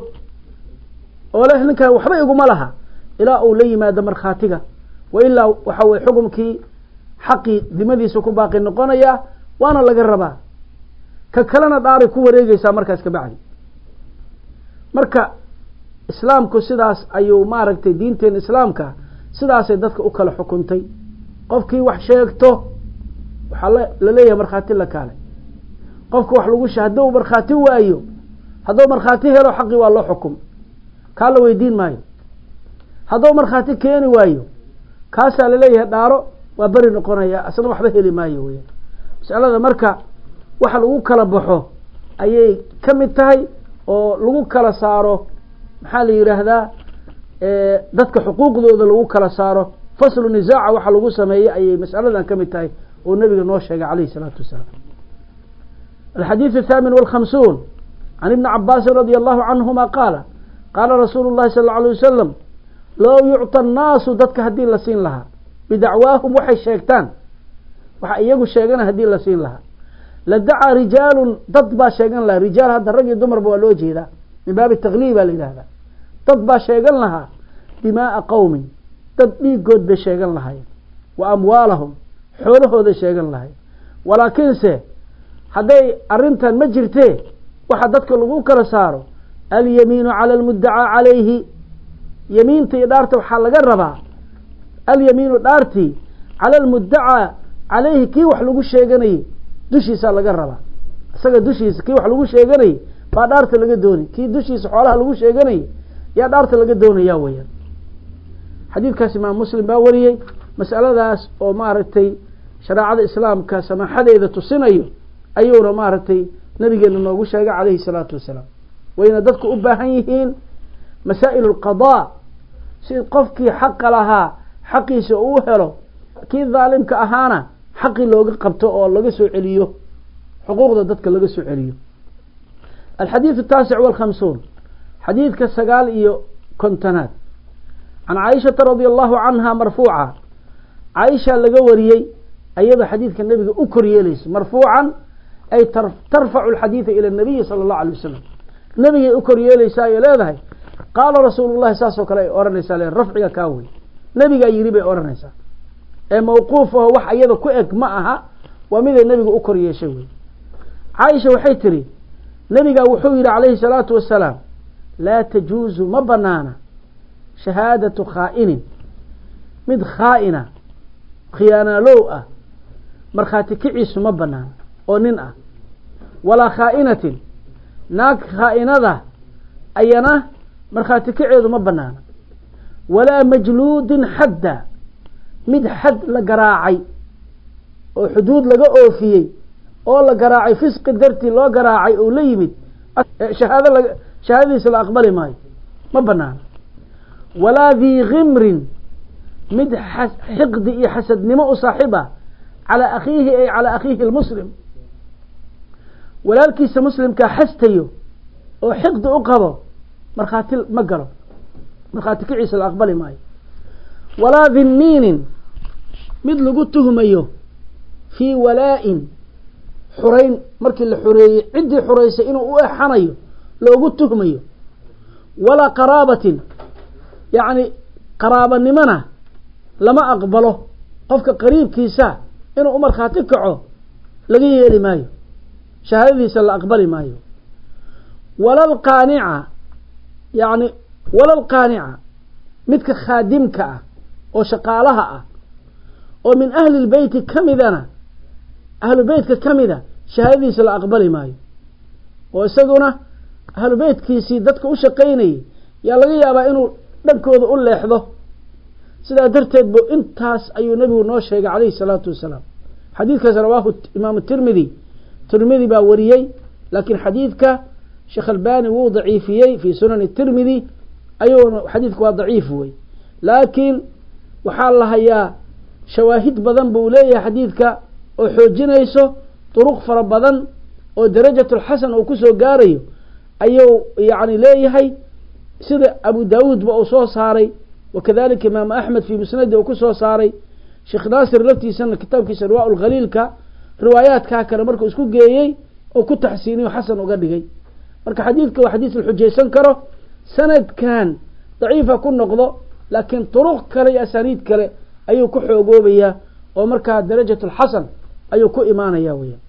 oo leh ninkan waxba iguma laha ilaa uu la yimaado markhaatiga wa ilaa waxa weye xukumkii xaqii dimadiisa ku baaqi noqonaya waana laga rabaa ka kalena dhaaray ku wareegeysaa markaas ka bacdi marka islaamku sidaas ayuu maaragtay diinteena islaamka sidaasay dadka u kala xukuntay qofkii wax sheegto waxaa la leeyahay markhaati la kaale qofka wax lagu hadduu markhaati waayo hadduu markhaati helo xaqii waa loo xukum kaa la weydiin maayo hadduu markhaati keeni waayo kaasaa laleeyahay dhaaro waa beri noqonaya asna waxba heli maayo weya masalada marka waxa lagu kala baxo ayay ka mid tahay oo lagu kala saaro maxaa la yidhaahdaa dadka xuquuqdooda lagu kala saaro faslu nisaaca waxa lagu sameeyey ayay masaladan ka mid tahay oo nabiga noo sheegay calayhi salaatu wasalaam الحديث الثامن والخمسون عن ابن عباس رضي الله عنهما قال رسول الله صلى الله عليه وسلم لو يعطى الناس ددك هدي لسين لها بدعواهم وحي شيغتان waxa iyagu sheegana hadii la siin lahaa la daca rijaalun dad baa sheegan lahaa rijaal hadda rag iyo dumarba waa loo jeedaa min baabi tagliib la yiraahdaa dad baa sheegan lahaa dimaa'a qowmin dad dhiigood bay sheegan lahayen wa amwaalahum xoolahooda sheegan lahayen walaakiinse hadday arrintan ma jirtee waxa dadka lagu kala saaro alyamiinu cala almuddacaa calayhi yamiinta iyo dhaarta waxaa laga rabaa alyamiinu dhaartii cala almuddacaa calayhi kii wax lagu sheeganayay dushiisaa laga rabaa isaga dushiisa kii wax lagu sheeganayay baa dhaarta laga doonay kii dushiisa xoolaha lagu sheeganayay yaa dhaarta laga doonaya weyaan xadiidkaas imaam muslim baa wariyey mas'aladaas oo maaragtay shareecada islaamka samaaxadeeda tusinayo ayuuna maaragtay nabigeena noogu sheegay calayhi salaatu wasalaam wayna dadku u baahan yihiin masaa'il alqadaa si qofkii xaqa lahaa xaqiisa uu helo kii dhaalimka ahaana xaqii looga qabto oo laga soo celiyo xuquuqda dadka laga soo celiyo الحديث التاسع والخمسون حديث كالسقال إيو كنتنات عن عائشة رضي الله عنها مرفوعة عائشة لقوريي أيضا حديث كالنبي أكري ليس مرفوعا أي ترفع الحديث إلى النبي صلى الله عليه وسلم النبي أكري ليس لا قال رسول الله ساسو كلاي أورنيسا لين رفع كاوي نبي يريبي أورنيسا موقوفه وح أيضا كؤك معها ومن النبي أكري شوي عائشة وحيتري نبينا وحير عليه الصلاة والسلام لا تجوز مبنانا شهادة خائن مد خائنة خيانة لوءة مرخاتي كعيس مبنانا وننأ ولا خائنة ناك خائنة ذا أينا مرخاتي كعيس مبنانا ولا مجلود حدا مد حد لقراعي وحدود لقاء فيه oo la garaacay fisqi dartii loo garaacay oo la yimid shahaadadiisa la aqbali maayo ma banaana walaa dii khimrin mid xiqdi iyo xasadnimo u saaxiba calaa akhiihi ay calaa akhiihi lmuslim walaalkiisa muslimkaa xastayo oo xiqdi u qabo markhaati ma galo markhaati kiciisa la aqbali maayo walaa dhinniinin mid lagu tuhmayo fii walaa'in xurayn markii la xureeyey ciddii xuraysay inuu u exanayo loogu tuhmayo walaa qaraabatin yacni qaraabanimona lama aqbalo qofka qariibkiisa inuu u markhaati kaco laga yeeli maayo shahaadadiisa la aqbali maayo walalqaanica yacni walalqaanica midka khaadimka ah oo shaqaalaha ah oo min ahli lbeyti ka midana ahlu beytka ka mida shahaadadiisa la aqbali maayo oo isaguna ahlu beytkiisii dadka u shaqaynayay yaa laga yaabaa inuu dhankooda u leexdo sidaa darteed bu intaas ayuu nabigu noo sheegay calayhi salaatu wasalaam xadiidkaas rawaahu imaamu tirmidi baa wariyey laakiin xadiidka sheekh albani wuu daciifiyey fii sunani tirmidi ayuuna xadiidku waa daciif wey laakiin waxaa la hayaa shawaahid badan buu leeyahay xadiidka oo xoojinayso duruq fara badan oo darajatulxasan uu kusoo gaarayo ayuu yacni leeyahay sida abu daawuud ba uu soo saaray wakadalika imaamu axmed fii musnadi uu ku soo saaray sheekh naasir laftiisana kitaabkiisa riwaa lkhaliilka riwaayaadkaa kale markuu isku geeyey oo ku taxsiiniyo xasan uga dhigay marka xadiidka waa xadiis la xujaysan karo sanadkan daciifa ku noqdo laakiin duruq kale iyo asaaniid kale ayuu ku xoogoobayaa oo markaa darajatulxasan ayuu ku imaanaya weya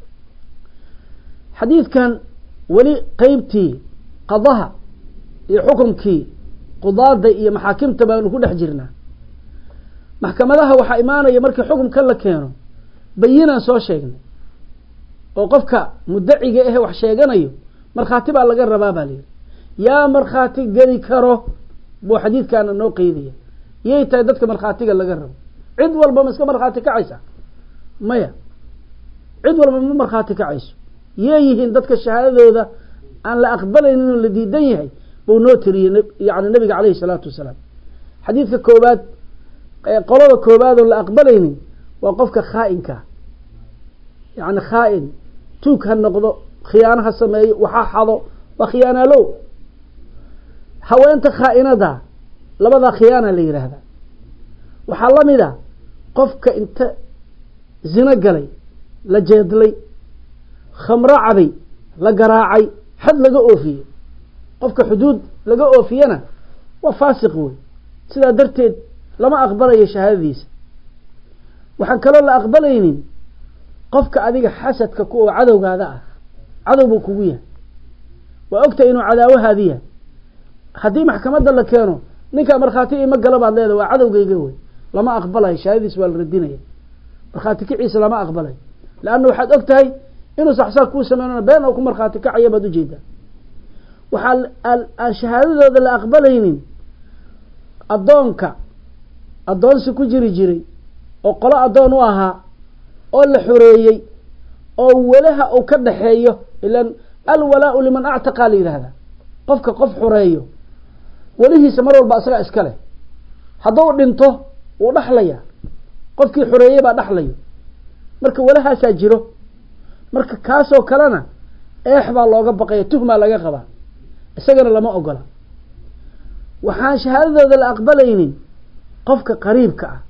xadiidkan weli qeybtii qadaha iyo xukumkii qudaada iyo maxaakimta baanu ku dhex jirnaa maxkamadaha waxaa imaanaya markii xukumka la keeno bayinaan soo sheegnay oo qofka mudaciga ahe wax sheeganayo markhaati baa laga rabaa baa layidhi yaa markhaati geli karo buu xadiidkaana noo qeydaya yay tahay dadka markhaatiga laga rabo cid walba ma iska markhaati kacaysa maya cid walba ma markhaati kacayso yay yihiin dadka shahaadadooda aan la aqbalaynin oo la diidan yahay buu noo tiriyey yani nabiga calayhi salaatu wasalaam xadiidka koobaad qolada koobaad oo la aqbalaynin waa qofka khaa'inka yani khaa'in tuug ha noqdo khiyaano ha sameeyo waxa xado waa khiyaanaalow haweenta khaa'inada labadaa khiyaana la yidhaahdaa waxaa la mid a qofka inta zino galay la jeedlay khamro cabay la garaacay xad laga oofiyey qofka xuduud laga oofiyana waa faasiq wey sidaa darteed lama aqbalayo shahaadadiisa waxaan kaloo la aqbalaynin qofka adiga xasadka ku oo cadowgaada ah cadow buu kugu yahay waa ogtahay inuu cadaawahaadi yahay haddii maxkamadda la keeno ninkaa markhaati ima gala baad leedahay waa cadowgayga wey lama aqbalayo shahaadadiisa waa la radinaya markhaati kiciisa lama aqbalayo leanna waxaad og tahay inuu saxsaag kuu sameynana been oo ku markhaati kacaya baad ujeedaa waxaa aan shahaadadooda la aqbalaynin addoonsi ku jiri jiray oo qolo addoon u ahaa oo la xoreeyey oo walaha uu ka dhaxeeyo ilan alwalaau liman actaqa la yidhaahdaa qofka qof xoreeyo welihiisa mar walba isagaa iska leh hadduu dhinto wuu dhaxlaya qofkii xoreeyey baa dhaxlayo marka walahaasaa jiro marka kaasoo kalena eex baa looga baqaya tuhmaa laga qabaa isagana lama ogola waxaan shahaadadooda la aqbalaynin qofka qariibka ah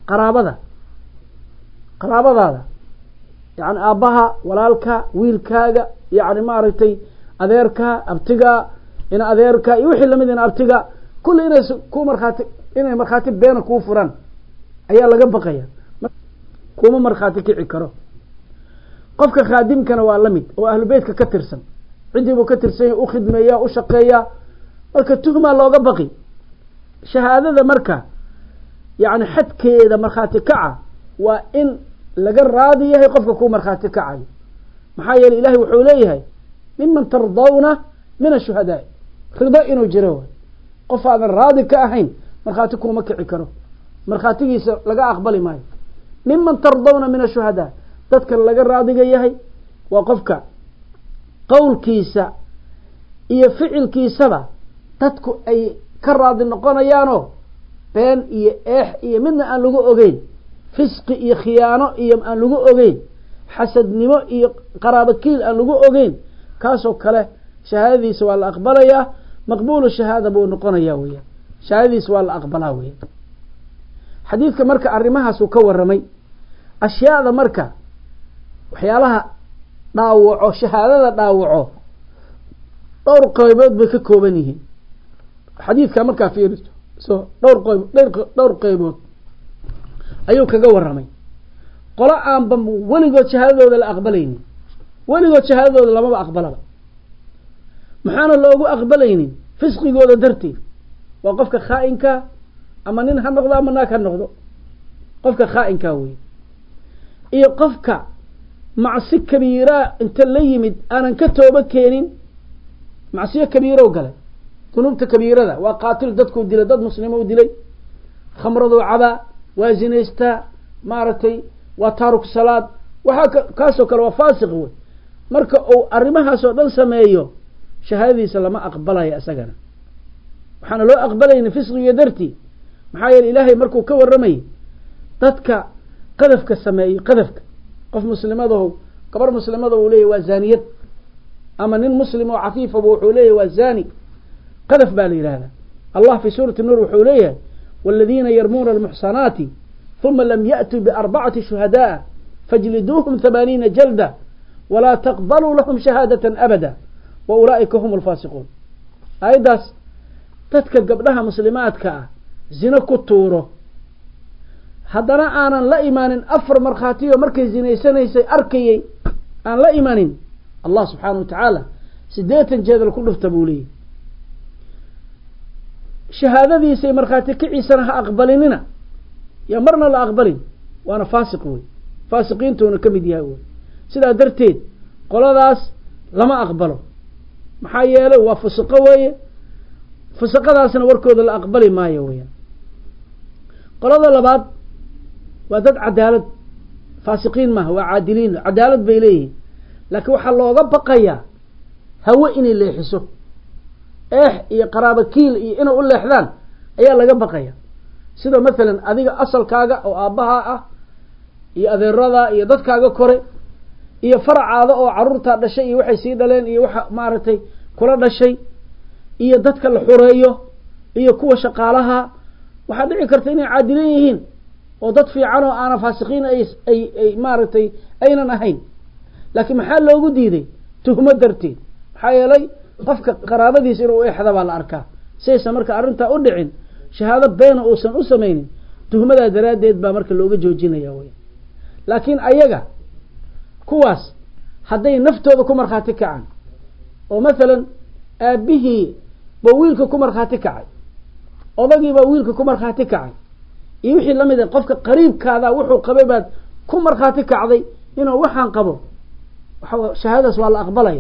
qaraabadaada yani aabbaha walaalka wiilkaaga yani maaragtay adeerka abtiga ina adeerka iyo wixii lamid ina abtiga kulli inay markhaati beena kuu furan ayaa laga baqaya kuma markhaati kici karo qofka khaadimkana waa lamid oo ahlu beytka ka tirsan ciddii buu ka tirsan yahay u khidmeeya u shaqeeya marka tuhmaa looga baqi shahaadada marka yani xadkeeda markhaati kaca waa in laga raadi yahay qofka ku markhaati kacayo maxaa yeeley ilahay wuxuu leeyahay miman tardawna min ashuhadaa rido inuu jiro way qof aadan raadi ka ahayn markhaati kuma kici karo markhaatigiisa laga aqbali maayo miman tardawna min ashuhadaa dadka laga raadiga yahay waa qofka qowlkiisa iyo ficilkiisaba dadku ay ka raadi noqonayaanoo been iyo eex iyo midna aan lagu ogeyn fisqi iyo khiyaano iyo aan lagu ogeyn xasadnimo iyo qaraabakiil aan lagu ogeyn kaasoo kale shahaadadiisa waa la aqbalayaa maqbuulu shahaada buu noqonayaa weeyaan shahaadadiisa waa la aqbalaa weeyaan xadiidka marka arrimahaasuu ka warramay ashyaada marka waxyaalaha dhaawaco shahaadada dhaawaco dhowr qaybood bay ka kooban yihiin xadiidka markaa fiiriso so dhowr qaybood ayuu kaga warramay qolo aanba weligood shahaadadooda la aqbalaynin weligood shahaadadooda lamaba aqbalaba maxaana loogu aqbalaynin fisqigooda darteed waa qofka khaa'inka ama nin ha noqdo ama naag ha noqdo qofka khaa'inka wey iyo qofka macsi kabiiraa inta la yimid aanan ka tooba keenin macsiyo kabiirow galay dunuubta kabiirada waa qaatil dadkuu dilay dad muslimo u dilay khamraduu cabaa waa zinaystaa maaragtay waa taaruk salaad waxaa kaasoo kale waa faasiq wey marka uu arrimahaasoo dhan sameeyo shahaadadiisa lama aqbalaya isagana waxaana loo aqbalaynin fisqiga dartii maxaa yeele ilaahay markuu ka warramayay dadka qadafka sameeyey qadafka qof muslimadaho gabar muslimada uu leeyahy waa zaaniyad ama nin muslim oo cafiifaba wuxuu leeyahy waa zaani qadaf baa la yidhahdaa allah fi suurati nuur wuxuu leeyahay والذين يرمون المحصنات ثم لم يأتوا بأربعة شهداء فاجلدوهم 80 جلدة ولا تقبلوا لهم شهادة أبدا وأولئك هم الفاسقون أيضاس تتك قبلها مسلمات زنا كتوره haddana aanan la imaanin afar markhaatiyo markay zinaysanaysay arkayay aan la imaanin allah subxaanahu wa tacaala 80 jeedal ku dhufta buu leeyahy shahaadadiisay markhaati kiciisana ha aqbalinina yaa marna la aqbalin waana faasiq wey faasiqiintuuna ka mid yahay wey sidaa darteed qoladaas lama aqbalo maxaa yeelay waa fusuqo weeye fusuqadaasna warkooda la aqbali maayo weeyaan qolada labaad waa dad cadaalad faasiqiin maaha waa caadiliin cadaalad bay leeyihiin laakiin waxaa looga baqayaa hawe inay leexiso eex iyo qaraabakiil iyo inay u leexdaan ayaa laga baqaya sida maalan adiga asalkaaga oo aabbaha ah iyo adeerada iyo dadkaaga kore iyo faracaada oo caruurtaa dhashay iyo waxay sii dhaleen iyo waxa maaragtay kula dhashay iyo dadka la xureeyo iyo kuwa shaqaalaha waxaa dhici karta inay caadilin yihiin oo dad fiican oo aana faasiqiin ay maaragtay aynan ahayn laakiin maxaa loogu diiday tuhmo darteed maxaa yeelay qofka qaraabadiisa inuu eexda baa la arkaa saysa marka arrintaa u dhicin shahaado beena uusan u samaynin tuhmadaa daraaddeed baa marka looga joojinaya wey. laakiin ayaga kuwaas hadday naftooda ku markhaati kacaan oo mathalan aabihii ba wiilka ku markhaati kacay, odagii baa wiilka ku markhaati kacay, iyo wixii lamid a qofka qariibkaada wuxuu qabay baad ku markhaati kacday inuu waxaan qabo, shahaadadaas waa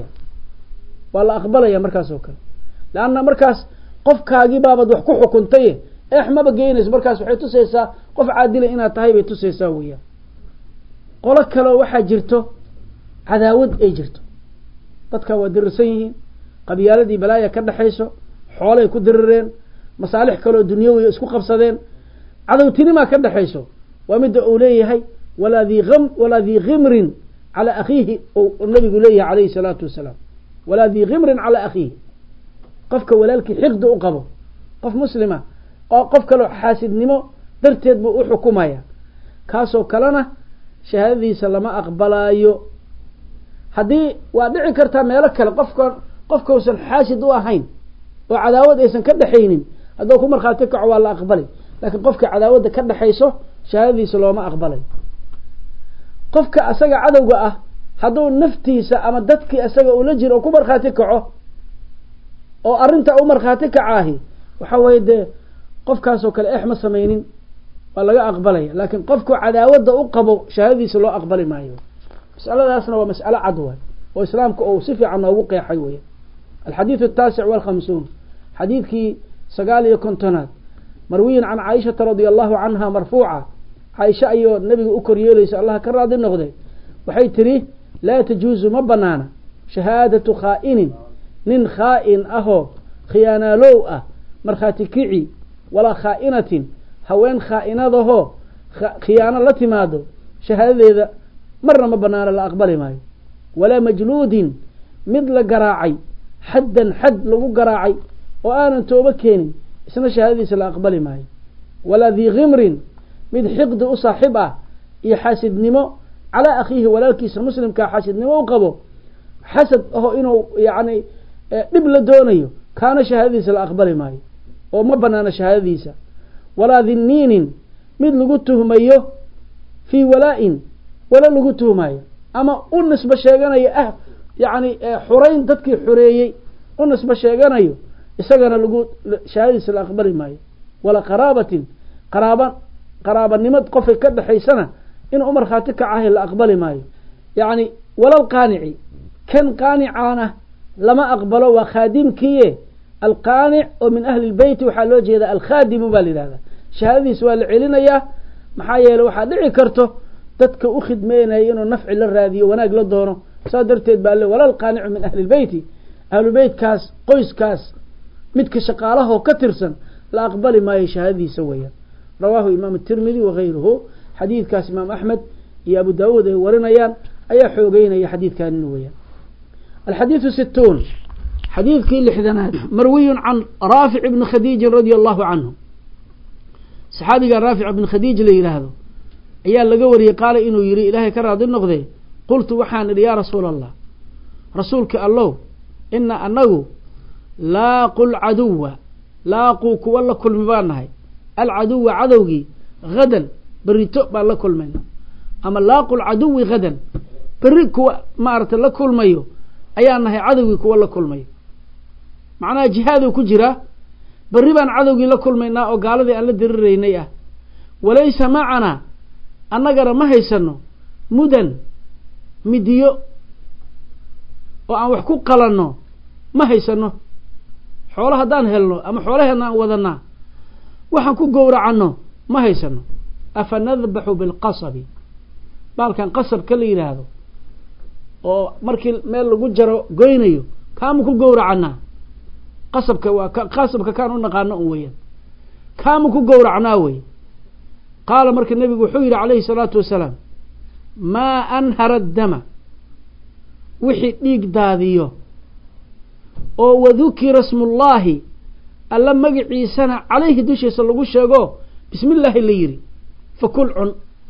la aqbalaya markaas oo kale. leanna markaas qofkaagii baabad wax ku xukuntay maba geynayso, markaas waxay tusaysaa qof caadila inaad tahay bay tusaysaa weeyaan. qolo kaleo waxaa jirto cadaawad ay jirto, dadka waa dirirsan yihiin, qabyaaladii balaaya ka dhaxayso, xoolay ku dirireen, masaalix kaleo dunyawiya isku qabsadeen, cadowtinimaa ka dhaxayso. waa midda uu leeyahay walaa dii khimrin calaa akhiihi, oo nabigu leeyahay calayhi salaatu wasalaam, walaa dii khimrin calaa akhiihi, qofka walaalkii xiqdi u qabo, qof muslima oo qof kaleo xaasidnimo darteed buu u xukumaya, kaasoo kalena shahaadadiisa lama aqbalaayo. haddii waa dhici kartaa meelo kale qofkausan xaasid u ahayn oo cadaawad aysan ka dhaxaynin, hadduu ku markhaati kaco waa la aqbalay, laakiin qofka cadaawadda ka dhaxayso shahaadadiisa looma aqbalay. qofka asaga cadowga ah hadduu naftiisa ama dadkii asaga ula jiro oo ku markhaati kaco oo arrinta u markhaati kacaahi, waxa weeye dee qofkaasoo kale ma samaynin, waa laga aqbalaya. laakiin qofku cadaawadda u qabo shahaadadiisa loo aqbali maayo. mas'aladaasna waa mas'alo cad waay oo islaamka uu si fiican noogu qeexay weya. alxadiidu 59 xadiidkii 59 marwiyin can caaishata radia allahu canha marfuuca, caaisha ayoo nabiga u koryeelaysa allah ka raadi noqday, waxay tiri laa tajuusu ma banaana shahaadatu khaa'inin, nin khaa'in ahoo khiyaanaalow ah markhaati kici, walaa khaa'inatin haween khaa'inadahoo khiyaano la timaado shahaadadeeda marna ma banaana, la aqbali maayo. walaa majluudin mid la garaacay xaddan xad lagu garaacay oo aanan toobo keenin, isna shahaadadiisa la aqbali maayo. walaa dii khimrin mid xiqdi u saaxiib ah iyo xaasidnimo calaa akhiihi, walaalkiisa muslimkaa xaasidnimo u qabo, xasad aho inuu yani dhib la doonayo, kaana shahaadadiisa la aqbali maayo oo ma banaana shahaadadiisa. walaa dhinniinin mid lagu tuhmayo fii walaa-in, wala lagu tuhmayo ama u nisbo sheeganayo yani xurayn dadkii xoreeyey u nisbo sheeganayo, isagana shahaadadiisa la aqbali maayo. walaa qaraabatin qaraabanimad qofay ka dhaxaysana in u markhaati kacahay la aqbali maayo. yani walal qaanici, kan qaanicaana lama aqbalo, waa khaadimkiiye. alqaanic oo min ahli lbeyti waxaa loo jeeda alkhaadimu baa la yidhahdaa, shahaadadiisa waa la celinayaa. maxaa yeele waxaa dhici karto dadka u khidmeynaya inuu nafci la raadiyo, wanaag la doono, saa darteed baa le walal qaanicu min ahli lbeyti, ahlubeytkaas qoyskaas midka shaqaalahoo ka tirsan la aqbali maayo shahaadadiisa weeyaan. rawaahu imaam tirmidi wagayruhu, xadiidkaas imaam axmed iyo abu daawuud ay warinayaan ayaa xoogeynaya xadiidkanin weeyaan. alxadiidu 60 xadiidkii 60aad marwiyun can raafic ibni khadiijin radia allahu canhu, saxaabiga raafic ibn khadiij la yidhaahdo ayaa laga wariyey qaala inuu yihi ilaahay ka raadi noqday, qultu waxaan idhi yaa rasuula allah, rasuulka allow, ina anagu laaqu lcaduwa, laaquu kuwa la kulmi baan nahay, alcaduwa cadowgii, hadan berito baan la kulmayna, ama laaqu lcaduwi hadan, beri kuwa maaragtay la kulmayo ayaan nahay, cadowgii kuwa la kulmayo. macnaha jihaaduu ku jiraa, berri baan cadowgii la kulmaynaa oo gaaladii aan la diriraynay ah. walaysa macanaa, annagana ma haysano mudan midiyo oo aan wax ku qalanno ma haysano. xoolo haddaan helno ama xoolaheena aan wadanaa waxaan ku gowracanno ma haysano. afa nadbaxu bilqasabi, baalkan qasabka la yidhaahdo oo markii meel lagu jaro goynayo, kaamu ku gowracannaa. qasabka kaan u naqaano un weeyaan, kaamu ku gowracnaa wey. qaala marka nebigu wuxuu yidhi calayhi salaatu wasalaam, maa anhara dama, wixii dhiig daadiyo oo wadukira smullaahi, alla magaciisana calayhi dushiisa lagu sheego bismi illaahi la yidhi, fakul cun,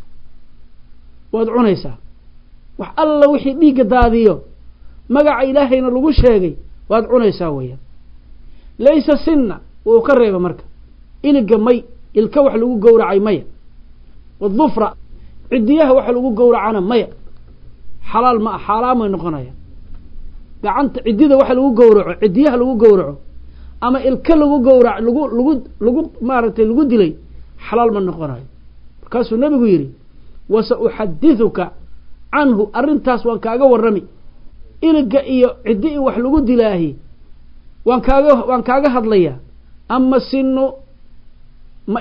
waad cunaysaa. wax alla wixii dhiigga daadiyo magaca ilaahayna lagu sheegay waad cunaysaa weeyaan laysa sinna wuu ka reeba marka iliga may ilka wax lagu gowracay maya wadufra cidiyaha wax lagu gowracana maya xalaal ma xaraam ay noqonayaan gacanta cidida wax lagu gowraco cidiyaha lagu gowraco ama ilka lagu gowrac lagu maaragtay lagu dilay xalaal ma noqonayo markaasuu nabigu yiri wasa uhaddithuka anhu arintaas waan kaaga warrami iliga iyo cidi wax lagu dilaahi waan kaaga hadlaya ama sinu ma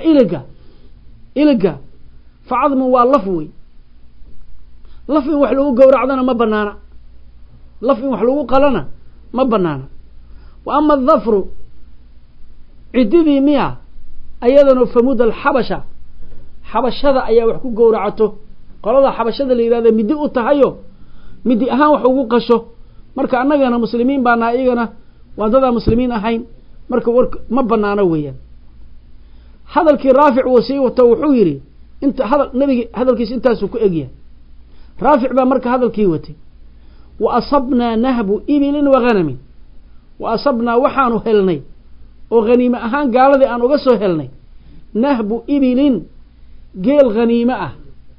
iliga facadmu waa lafwi laf in wax lagu gowracdana ma banaana laf in wax lagu qalana ma banaana wa ama dhafru cididii miya ayadana famud alxabasha xabashada ayaa wax ku gowracato qolada xabashada la yiraahdo midi u tahayo midi ahaan wax ugu qasho marka annagana muslimiin baa naayigana wadada muslimiin ahayn marka warka ma banaana weeyaan hadalkii raafic wasi wato wuxuu yiri inta hadal nabiga hadalkiisa intaas ku eegya raafic baa marka hadalkii watay wa asabna nahbu ibilin wa ghanam wa asabna waxaanu helnay oo ghaniima ahaan gaaladii aan uga soo helnay nahbu ibilin geel ghaniima ah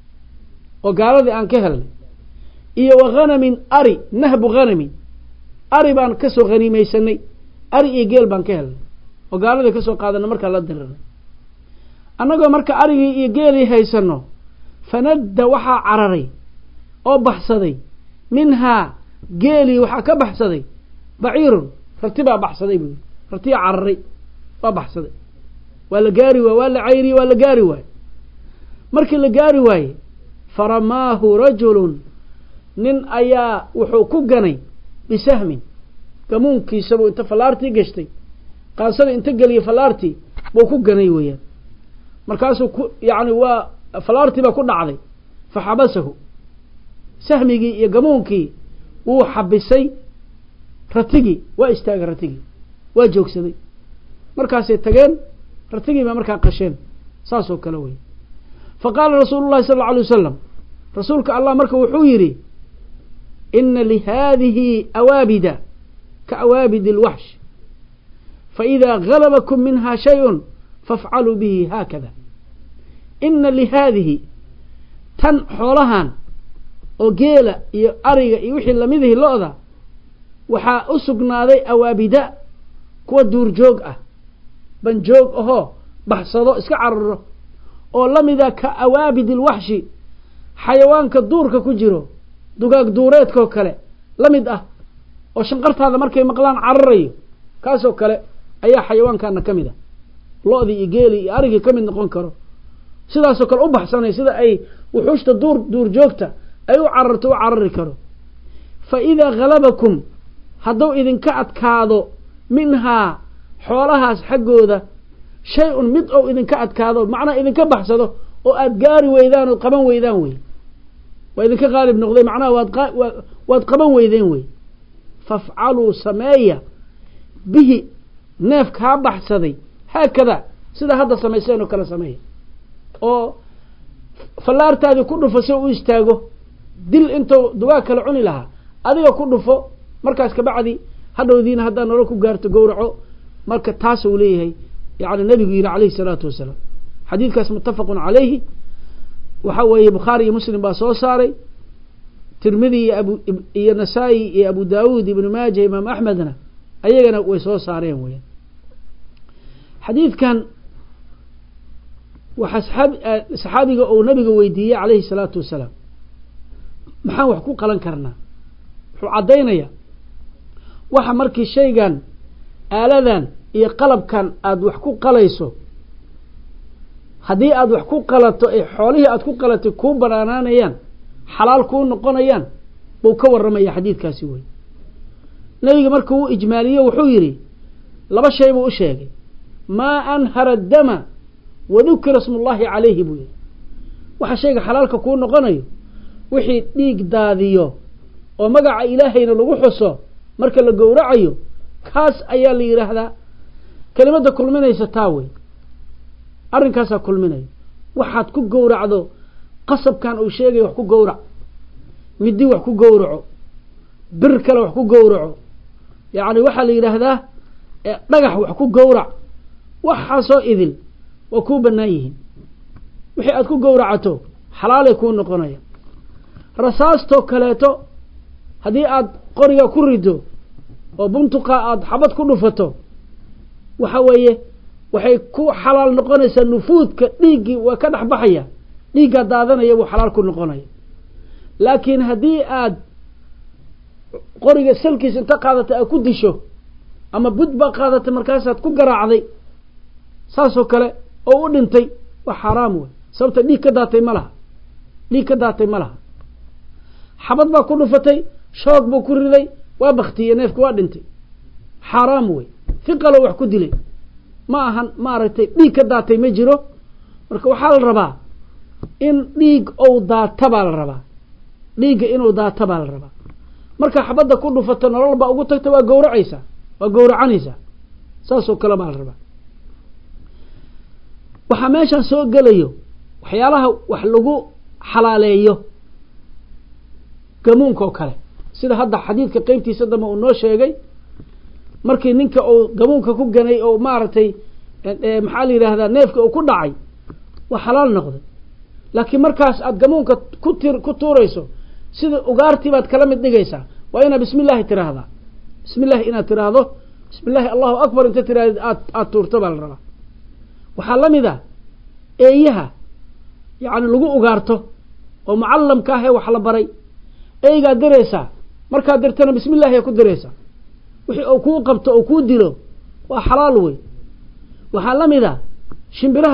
oo gaaladii aan ka helnay iyo wa ghanamin ari nahbu ghanamin ari baan ka soo ghaniimaysanay ari iyo geel baan ka helnay oo gaaladii ka soo qaadanay marka la dirirnay annagoo marka arigii iyo geelii haysano fanadda waxaa cararay oo baxsaday minhaa geelii waxaa ka baxsaday baciirun rati baa baxsaday buu ratiya cararay waa baxsaday waa la gaari waay waa la cayri waa la gaari waay markii la gaari waaye faramaahu rajulun nin ayaa wuxuu ku ganay bisahmin gamuunkiisa buu inta falaartii gashtay qaasada inta geliyay falaartii buu ku ganay weeyaan markaasuu yani waa falaartii baa ku dhacday faxabasahu sahmigii iyo gamuunkii wuu xabisay ratigii waa istaagay ratigii waa joogsaday markaasay tageen ratigii baa markaa qasheen saasoo kale wey faqaala rasuulu llahi sala allau alay wasalam rasuulka allah marka wuxuu yidhi ina lihadihi awaabida ka awaabidi alwaxsh faidaa galabakum minha shayun fafcaluu bihi haakada ina lihaadihi tan xoolahan oo geela iyo ariga iyo wixii lamidihii lo-da waxaa u sugnaaday awaabida kuwa duurjoog ah banjoog ahoo baxsado iska cararo oo lamida ka awaabidi alwaxshi xayawaanka duurka ku jiro dugaag duureedkoo kale la mid ah oo shanqartaada markay maqlaan cararayo kaasoo kale ayaa xayawaankaana ka mid ah lo-dii iyo geelii iyo arigii ka mid noqon karo sidaasoo kale u baxsanay sida ay wuxuushta duurjoogta ay u cararto u carari karo fa idaa halabakum hadduu idinka adkaado minhaa xoolahaas xaggooda shay-un mid ou idinka adkaado macnaa idinka baxsado oo aada gaari weydaan ood qaban weydaan wey waa idinka qaalib noqday macnaha waad qaban weydeen wey fafcaluu sameeya bihi neefka ha baxsaday haakada sida hadda samayseen oo kale sameeya oo fallaartaadii ku dhufo si u istaago dil intuu dugaag kale cuni lahaa adiga ku dhufo markaas kabacdi hadhowdiina haddaa nolol ku gaarto gowraco marka taas uu leeyahay yani nabigu yihi calayhi salaatu wasalaam xadiidkaas muttafaqun calayhi waxa weeye bukhaari iyo muslim baa soo saaray tirmidi iyo nasaa-i iyo abu daawuud ibnu maaja imaam axmedna ayagana way soo saareen weyaan xadiidkan waxaa saxaabiga uu nabiga weydiiyey calayhi salaatu wasalaam maxaan wax ku qalan karnaa wuxuu caddaynaya waxa markii shaygan aaladan iyo qalabkan aada wax ku qalayso haddii aada wax ku qalato ee xoolihii aada ku qalatay kuu banaanaanayaan xalaal kuu noqonayaan buu ka warramaya xadiidkaasi wey nabiga marka uu ijmaaliye wuxuu yidhi laba shay buu u sheegay maa anhara dama wadukira smullahi calayhi buu yihi waxa shayga xalaalka kuu noqonayo wixii dhiig daadiyo oo magaca ilaahayna lagu xuso marka la gowracayo kaas ayaa la yidhaahdaa kelimadda kulminaysa taa wey arrinkaasaa kulminaya waxaad ku gowracdo qasabkan uu sheegaya wax ku gowrac midi wax ku gowraco bir kale wax ku gowraco يعني waxa la yiraahdaa dhagax wax ku gowrac waxa soo idil waa ku banaayihiin wixii aad ku gowracato xalaal ku noqonaya rasaasto kaleeto hadii aad qoriga ku rido oo buntuqa aad xabad ku dhufato waxa weeye waxay ku xalaal noqonaysaa nufuudka dhiigi waa ka dhaxbaxaya dhiiga daadanaya uu xalaal ku noqonaya laakiin hadii aad qoriga salkiis inta qaadata aad ku disho ama budba qaadata markaas aad ku garaacday saasoo kale oo u dhintay waa xaraam way sababta dhiig ka daatay malaha xabad baa ku dhufatay shoog buu ku riday waa baktiyay neefku waa dhintay xaraam way fiqalo wax ku dilay ma ahan maaragtay dhiig ka daatay ma jiro marka waxa la rabaa in dhiig oo daata baa la rabaa dhiiga inuu daata baa la rabaa marka xabada ku dhufato nolol baa ugu tagtay waa gowracanaysa saasoo kale baa la rabaa waxa meeshan soo galayo waxyaalaha wax lagu xalaaleeyo gamuunka oo kale sida hadda xadiidka qaybtiisa dama uu noo sheegay markii ninka uu gamuunka ku ganay oo maaragtay maxaa la yiraahdaa neefka uu ku dhacay waa xalaal noqday laakiin markaas aad gamuunka ku tuurayso sida ugaartii baad kala mid dhigaysaa waa inaad bismillaahi tiraahdaa bismillaahi inaad tiraahdo bismillaahi allahu akbar inta tiraahdo aad tuurto baa la rabaa waxaa la mid ah eeyaha yacni lagu ugaarto oo mucallamka ah ee wax la baray eeygaa diraysaa markaad dirtana bismillaahi ku diraysaa wixii uu kuu qabto oo kuu dilo waa xalaal wey waxaa la mid ah shimbiraha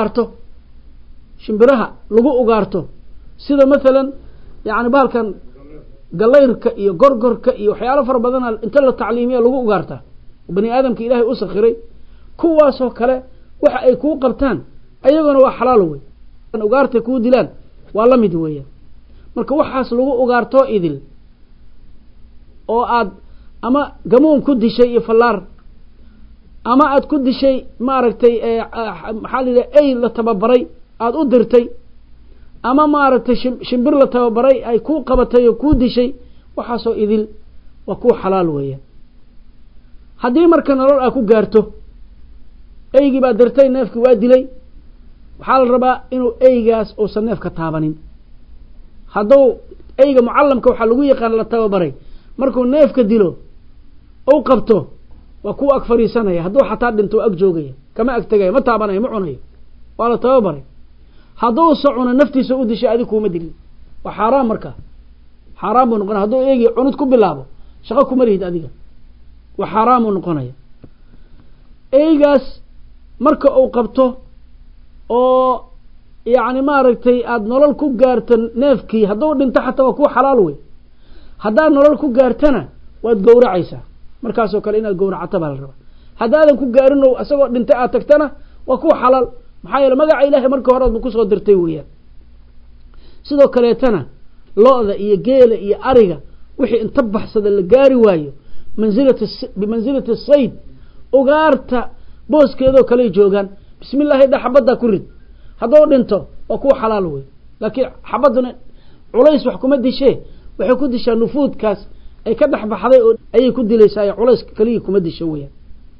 lagu ugaarto sida maalan yacni bahalkan galayrka iyo gorgorka iyo waxyaalo fara badan inta la tacliimiya lagu ugaartaa bani aadamka ilaahay u sakhiray kuwaasoo kale waxa ay kuu qabtaan ayaguna waa xalaal wey ugaarta kuu dilaan waa la mid weeyaan marka waxaas lagu ugaartoo idil oo aad ama gamuun ku dishay iyo fallaar ama aad ku dishay maaragtay maxaa la yidhaha ay la tababaray aad u dirtay ama maaragtay shimbir la tababaray ay kuu qabatay oo kuu dishay waxaasoo idil waa kuu xalaal weeyaan haddii marka nolol aad ku gaarto eygii baa dirtay neefkii waa dilay waxaa la rabaa inuu eygaas uusan neefka taabanin hadduu eyga mucallamka waxaa lagu yaqaan la tababaray markuu neefka dilo ou qabto waa kuwa ag fariisanaya hadduu xataa dhinto ag joogaya kama ag tegaya ma taabanayo ma cunayo waa la tababaray hadduu socuno naftiisa u dishay adig kuuma dilin waa xaaraam markaa xaaraam buu noqonaya hadduu eegii cunud ku bilaabo shaqo kuma lihid adiga waa xaaraam buu noqonaya eygaas marka uu qabto oo yacni maaragtay aada nolol ku gaarto neefkii hadduu dhinto xataa waa kuwa xalaal wey haddaad nolol ku gaartana waad gowracaysaa markaasoo kale inaad gowracato baa la rabaa haddaadan ku gaarin oo isagoo dhintay aad tagtana waa kuwa xalaal maxaa yeele magaca ilaahay marka hore aad kusoo dirtay weeyaan sidoo kaleetana lo-da iyo geela iyo ariga wixii inta baxsada la gaari waayo bimansilati sayd ugaarta booskeedoo kale joogaan bismillaahi dha xabaddaa ku rid hadduu dhinto waa kuwa xalaal wey laakiin xabaduna culays wax kuma dishee waxay ku dishaa nufuudkaas ay ka dhex baxday oo ayay ku dilaysaa ee culays kaliya kuma disho weeyaan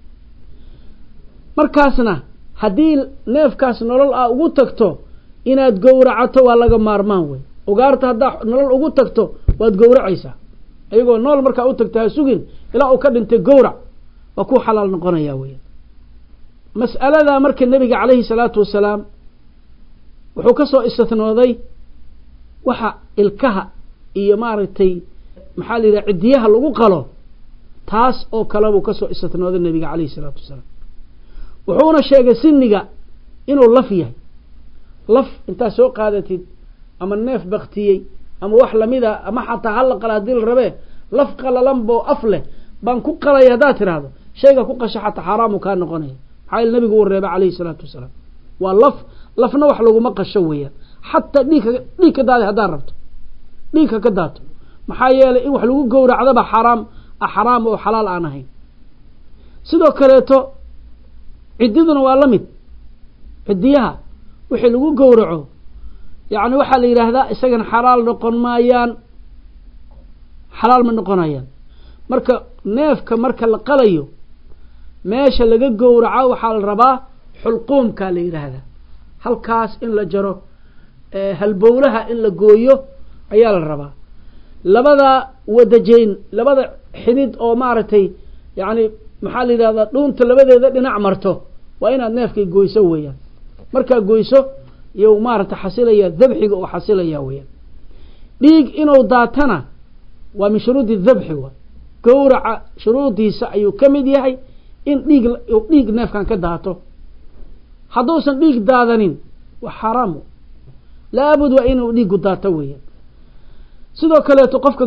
markaasna haddii neefkaas nolol aa ugu tagto inaad gowracato waa laga maarmaan wey ugaarta haddaa nolol ugu tagto waad gowracaysaa iyagoo nool markaa u tagto ha sugin ilaa uu ka dhintay gowrac waa ku xalaal noqonaya weeyaan mas'aladaa marka nebiga calayhi salaatu wasalaam wuxuu ka soo istinooday waxa ilkaha iyo maaragtay maxaa la yidhaha cidiyaha lagu qalo taas oo kale buu ka soo istinooday nebiga calayhi salaatu wasalaam wuxuuna sheegay siniga inuu laf yahay laf intaad soo qaadatid ama neef baktiyey ama wax lamida ama xataa halla qala hadii la rabee laf qalalan boo af leh baan ku qalaya haddaad tiraahdo shayga ku qasha xataa xaaraamu kaa noqonaya maxaa yeel nabigu uu reebay calayhi salaatu wasalaam waa lafna wax laguma qasho weeyaan xataa dhiig ka daadi haddaad rabto dhiigka ka daato maxaa yeelay in wax lagu gowracdaba xaraam oo xalaal aan ahayn sidoo kaleeto ciddiduna waa la mid ciddiyaha wixii lagu gowraco yacni waxaa la yidhaahdaa isagana xalaal ma noqonayaan marka neefka marka la qalayo meesha laga gowraco waxaa la rabaa xulquumka la yiraahdaa halkaas in la jaro halbowlaha in la gooyo ayaa la rabaa labada wadajeyn labada xidid oo maaragtay yani maxaa la yidhahdaa dhuunta labadeeda dhinac marto waa inaad neefkay goyso weeyaan markaa goyso iyo maaragtay xasilaya dabxiga oo xasilaya weeyaan dhiig inuu daatana waa min shuruudi dabxi waa gowraca shuruudiisa ayuu ka mid yahay in dhiig neefkan ka daato hadduusan dhiig daadanin waa xaaraamu laabud waa inuu dhiigu daato weeyaan sidoo kaleeto qofka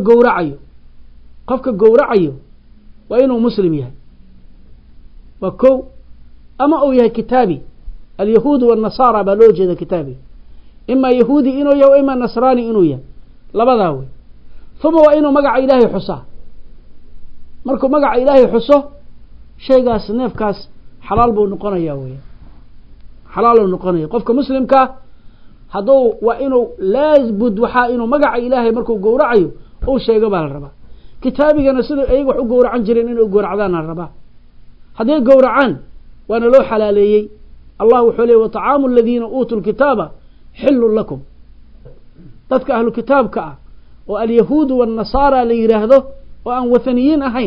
gowracayo waa inuu muslim yahay waa kow ama uu yahay kitaabi alyahuud والنasaara baa loo jeeda kitaabi ima yahuudi inuu yahay ima nasraani inuu yahay labadaa wey uma waa inuu magaca ilaahay xusaa markuu magaca ilaahay xuso shaygaas neefkaas xalaal buu noqonaya wey xalaal noqonaya qofka muslimka hadduu waa inuu laabud waxaa inuu magaca ilaahay markuu gowracayo uu sheego baa la rabaa kitaabigana sida ayaga wax u gowracan jireen inay gowracdaan la rabaa hadday gowracaan waana loo xalaaleeyey allah wuxuu leeyay watacaamu aladiina uutuu lkitaaba xillun lakum dadka ahlu kitaabka ah oo alyahuudu waannasaara la yidhaahdo oo aan wathaniyiin ahayn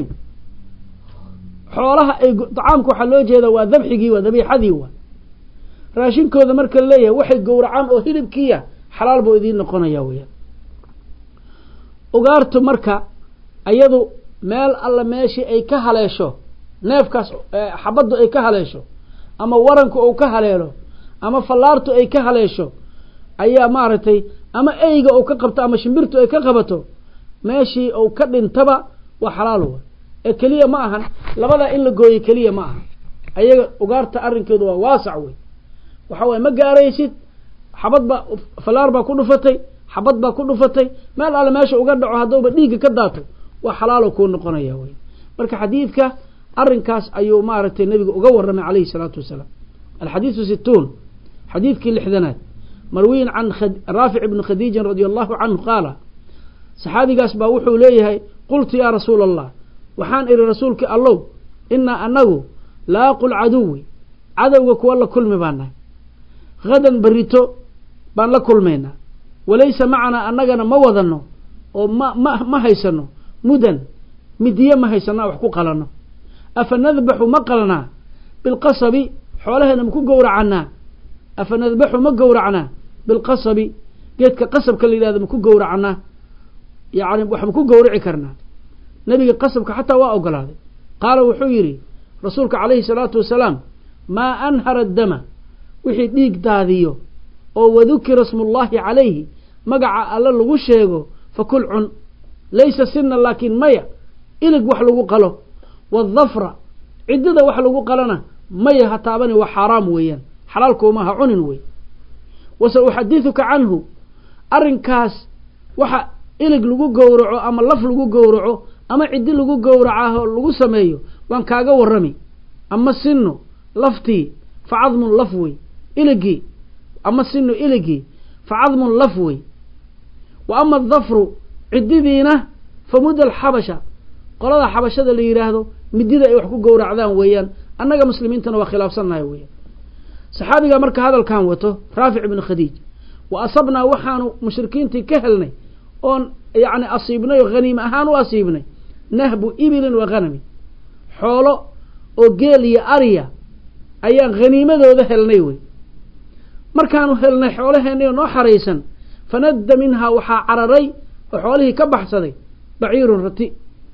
xoolaha ay tacaamka waxaa loo jeeda waa dabxigii waa dabiixadii waa raashinkooda marka la leeyahay waxay gowracaan oo hilibkiiya xalaal buu idiin noqonaya weyaan ugaartu marka ayadu meel alla meeshii ay ka haleesho neefkaas xabaddu ay ka haleesho ama waranku uu ka haleelo ama fallaartu ay ka haleesho ayaa maaragtay ama eyga uu ka qabto ama shimbirtu ay ka qabato meeshii uu ka dhintaba waa xalaal wa ee keliya ma ahan labadaa in la gooyo keliya ma ahan ayaga ugaarta arrinkeedu waa waasac wey waxa waye ma gaaraysid xabad baa fallaar baa ku dhufatay xabad baa ku dhufatay meel alle meesha uga dhaco haddauba dhiigga ka daato waa xalaalo kuu noqonaya wey marka xadiidka arrinkaas ayuu maaragtay nabiga uga warramay calayhi salaatu wasalaam alxadiidu 60 xadiidkii 60aad marwiyin can raafic ibni khadiijin radia allahu canhu qaala saxaabigaas baa wuxuu leeyahay qultu yaa rasuula allah waxaan idhi rasuulkii allow inaa anagu laaqul caduwi cadowga kuwa la kulmi baan nahay hadan berito baan la kulmaynaa walaysa macanaa annagana ma wadano oo ma haysano mudan midiye ma haysanaa wax ku qalanno afa nadbaxu ma qalanaa bilqasabi xoolaheena maku gowracanaa afa nadbaxu ma gowracnaa bilqasabi geedka qasabka la yidhahdo maku gowracanaa yani wax maku gowraci karnaa nebiga qasabka xataa waa ogolaaday qaala wuxuu yidhi rasuulka calayhi salaatu wasalaam maa anhara dama wixii dhiig daadiyo oo wadukira smullaahi calayhi magaca alle lagu sheego fakul cun laysa sina laakiin maya ilig wax lagu qalo waadafra ciddada wax lagu qalana maya ha taabani waa xaaraam weeyaan xalaalkuuma ha cunin wey wasa uxadiduka canhu arrinkaas waxa ilig lagu gowraco ama laf lagu gowraco ama ciddi lagu gowracaho lagu sameeyo waan kaaga warrami ama sino laftii fa cadmun laf wey iligii ama sino iligii fa cadmun laf wey wa ama adafru ciddidiina fa mudda alxabasha qolada xabashada la yidhaahdo midida ay wax ku gowracdaan weeyaan annaga muslimiintana waa khilaafsannahay weeyaan saxaabiga marka hadalkan wato raafic ibni khadiij wa asabnaa waxaanu mushrikiintii ka helnay oon yacni asiibnay oo haniime ahaan u asiibnay nahbu ibilin wa hanami xoolo oo geel iyo ariya ayaan haniimadooda helnay wey markaanu helnay xoolaheenniyo noo xaraysan fanadda minhaa waxaa cararay oo xoolihii ka baxsaday baciirun rati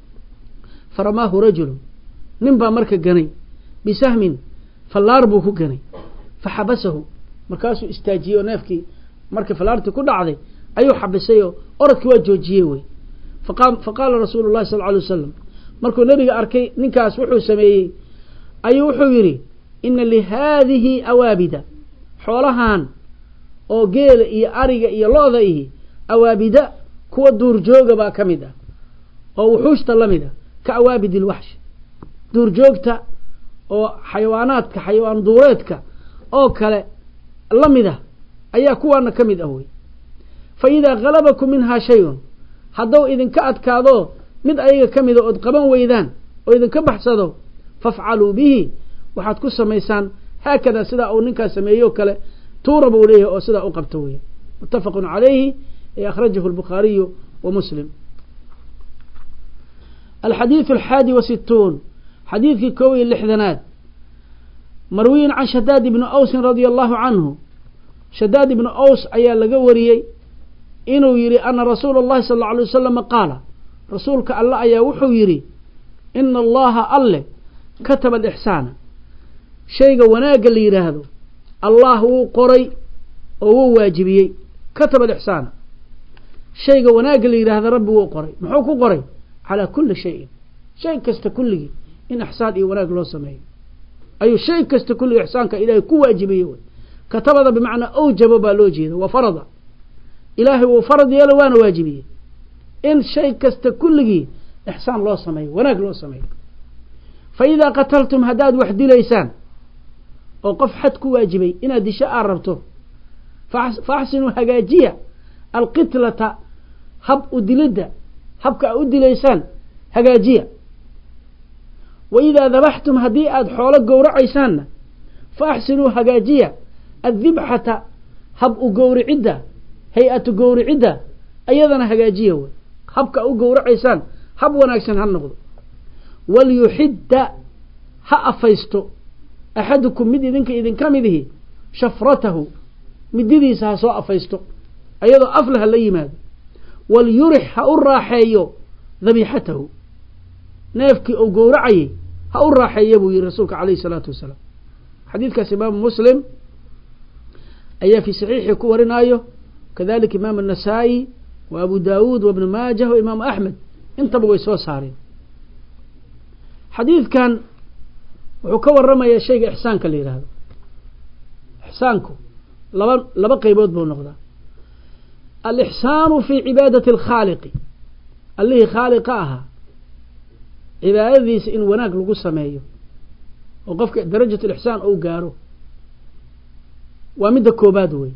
faramaahu rajulun nin baa marka ganay bisahmin fallaar buu ku ganay faxabasahu markaasuu istaajiyey oo neefkii markii fallaartii ku dhacday ayuu xabisay oo orodkii waa joojiyey wey faqaala rasuulu llahi sal lla alay wasalam markuu nebiga arkay ninkaas wuxuu sameeyey ayuu wuxuu yidhi ina lihaadihi awaabida xoolahan oo geela iyo ariga iyo lo-da ihi awaabida kuwa duurjooga baa ka mid ah oo wuxuushta la mid ah ka awaabid ilwaxshi duurjoogta oo xayawaanaadka xayawaan duureedka oo kale la mid ah ayaa kuwaana ka mid ah wey fa idaa halabakum minhaa shay-un hadduu idinka adkaado mid ayaga ka mida ood qaban weydaan oo idinka baxsado fafcaluu bihi waxaad ku samaysaan haakada sidaa uu ninkaas sameeyo kale tuura buu leeyahay oo sidaa u qabto weeye muttafaqun calayhi ee akhrajahu albukhaariyu wa muslim. alxadiidu 61 xadiidkii 61 marwiyin can shadaad ibni awsin radia allahu canhu shadaad ibni aws ayaa laga wariyey inuu yidhi ana rasuula اllahi sal اllau alay wasalam qaala rasuulka alle ayaa wuxuu yidhi ina allaha alle kataba alixsaana shayga wanaagga la yidhaahdo allah wuu qoray oo wuu waajibiyey kataba alixsaana shayga wanaagga la yidhaahdo rabbi wuu qoray muxuu ku qoray calaa kulli shayin shay kasta kulligii in ixsaan iyo wanaag loo sameeyo ayuu shay kasta kulligii ixsaanka ilaahay ku waajibiyey wey katabada bimacnaa awjaba baa loo jeeda waa farada ilaahay wuu farad yeelo waana waajibiyey in shay kasta kulligii ixsaan loo sameeyo wanaag loo sameeyo fa idaa qataltum haddaad wax dilaysaan oo qof xad ku waajibay inaad disho aad rabto fa axsinuu hagaajiya alqitlata hab u dilidda habka a u dilaysaan hagaajiya wa idaa dabaxtum haddii aad xoolo gowracaysaanna fa axsinuu hagaajiya addibxata hab u gowricidda hay-atu gowricidda ayadana hagaajiya wey habka a u gowracaysaan hab wanaagsan ha noqdo walyuxidda ha afaysto axadukum mid idinka midihi shafratahu mididiisa ha soo afaysto ayadoo afle ha la yimaado walyurix ha u raaxeeyo dabiixatahu neefkii uu gowracayay ha u raaxeeya buu yihi rasuulka calayhi salaatu wasalaam xadiidkaas imaamu muslim ayaa fii saxiixii ku warinaayo kadalika imaam النasaa'i wa abu daawuud wa ibnu maajah wa imaamu axmed intaba way soo saareen xadiidkan wuxuu ka waramayaa shayga ixsaanka la yidhaahdo ixsaanku laba qaybood buu noqdaa alixsaanu fii cibaadati اlkhaaliqi allihii khaaliqa ahaa cibaadadiisa in wanaag lagu sameeyo oo qofka darajat lixsaan ou gaaro waa midda koobaad wey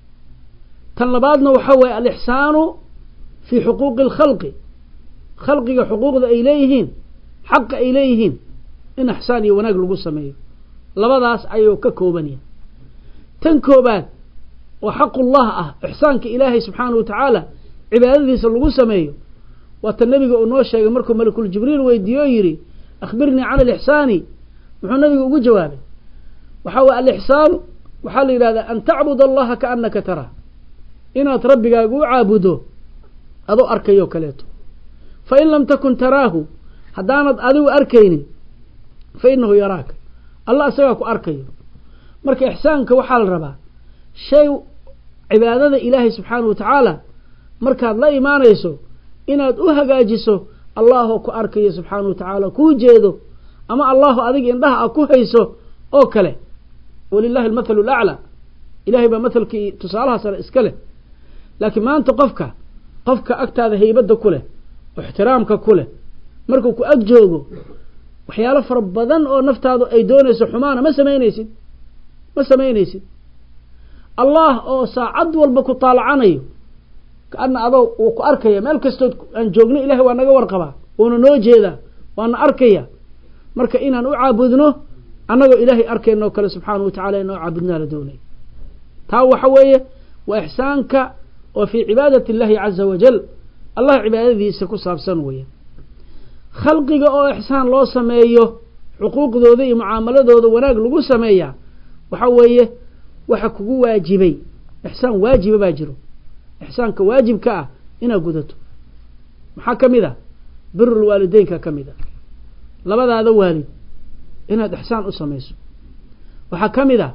tan labaadna waxaa weeye alixsaanu fii xuquuqi اlkhalqi khalqiga xuquuqda ay leeyihiin xaqa ay leeyihiin in ixsaan iyo wanaag lagu sameeyo labadaas ayuu ka kooban yahay tan koobaad oo xaqullah ah ixsaanka ilaahay subxaanahu wa tacaala cibaadadiisa lagu sameeyo waa tan nabiga uu noo sheegay markuu malakul jibriil weydiiye oo yidhi akhbirnii cala alixsaani muxuu nabigu ugu jawaabay waxaa weye alixsaanu waxaa la yidhahdaa an tacbud allaha kaannaka taraa inaad rabbigaaga u caabudo adoo arkayo kaleeto fa in lam takun taraahu haddaanad adigu arkaynin fa inahu yaraaka allah isagaa ku arkayo marka ixsaanka waxaa la rabaa shay cibaadada ilaahay subxaanahu wa tacaala markaad la imaanayso inaad u hagaajiso allaahoo ku arkayo subxaanahu wa tacaala kuu jeedo ama allahu adiga indhaha a ku hayso oo kale walilahi almathalu alaclaa ilahay baa mathalkii tusaalaha sare iska leh laakiin maanta qofka agtaada haybadda ku leh oo ixtiraamka ku leh markuu ku ag joogo waxyaalo fara badan oo naftaadu ay doonayso xumaana ma samaynaysid allah oo saacad walba ku taalacanayo kaana adoo uu ku arkaya meel kastood aan joogno ilahay waa naga warqabaa wuuna noo jeedaa waana arkaya marka inaan u caabudno annagoo ilaahay arkaynoo kale subxaanahu wa tacala inoo caabudnaa la doonay taa waxa weeye waa ixsaanka oo fii cibaadati اllahi caza wajal allah cibaadadiisa ku saabsan weya khalqiga oo ixsaan loo sameeyo xuquuqdooda iyo mucaamaladooda wanaag lagu sameeyaa waxa weeye waxa kugu waajibay ixsaan waajiba baa jiro ixsaanka waajibka ah inaad gudato maxaa ka mid a birul waalideynka ka mid a labadaada waalid inaad ixsaan u samayso waxaa ka mid a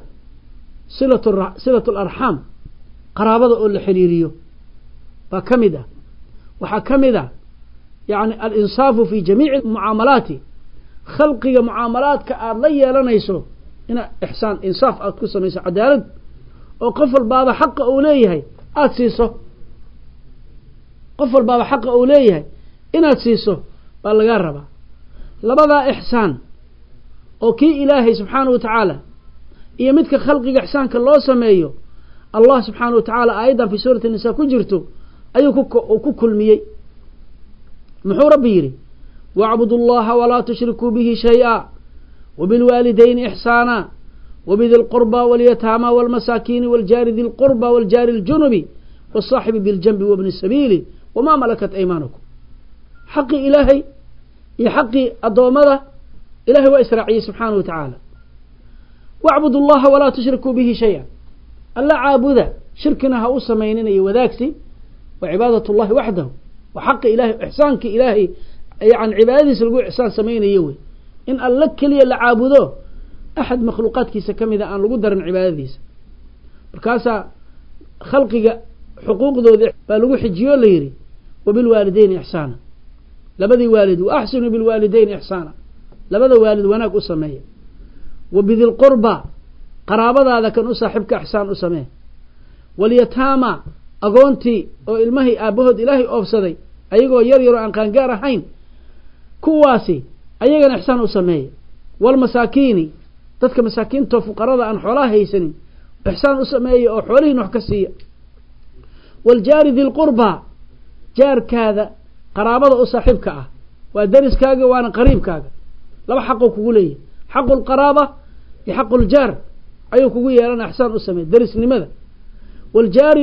silatu alarxaam qaraabada oo la xiriiriyo baa ka mid ah waxaa ka mid a yani alinsaafu fi jamiici mucaamalaati khalqiga mucaamalaadka aada la yeelanayso inaad ixsaan insaaf aada ku samayso cadaalad oo qof walbaaba xaqa uu leeyahay aada siiso qof walbaaba xaqa uu leeyahay inaad siiso baa lagaa rabaa labadaa ixsaan oo kii ilaahay subxaanahu wa tacaala iyo midka khalqiga ixsaanka loo sameeyo allah subxaanahu wa tacaala aayaddan fii suurati nisa ku jirto ayuu ku kulmiyey محو ربي يري واعبدوا الله ولا تشركوا به شيئا وبالوالدين إحسانا وبذي القربى واليتامى والمساكين والجار ذي القربى والجار الجنب والصاحب بالجنب وابن السبيل وما ملكت أيمانكم حقي إلهي يحقي الضوامضة إلهي وإسرائيل سبحانه وتعالى واعبدوا الله ولا تشركوا به شيئا ألا عابدا شركنا هؤسمينين وذاكسي وعبادة الله وحده وحق إلهي إحسانك إلهي يعني عبادة سلقوا إحسان سمين يوي إن ألك لي لعابده أحد مخلوقات كيسا كم إذا أن لقدر عبادة ديس بركاسا خلقك حقوق ذو ذي فلقوا حجيو ليري وبالوالدين إحسانا لبذي والد وأحسنوا بالوالدين إحسانا لبذي والد وناك أسميه وبذي القربى قرابة هذا كان أصاحبك إحسان أسميه واليتامى أقونتي أو المهي أبهد إلهي أفسدي أيقو يريرو أن كان قارة حين كواسي أيقو إحسان أسميه والمساكين تذكر مساكين توفقرض عن حولاه هيسنين إحسان أسميه أو حوليه نحكسية والجار ذي القربى جار كذا قرابة أصاحبك ودرس كاغا وأنا قريب كاغا لما حقه كقولي حق القرابة يحق الجار أيو كقولي لنا إحسان أسميه درس لماذا والجار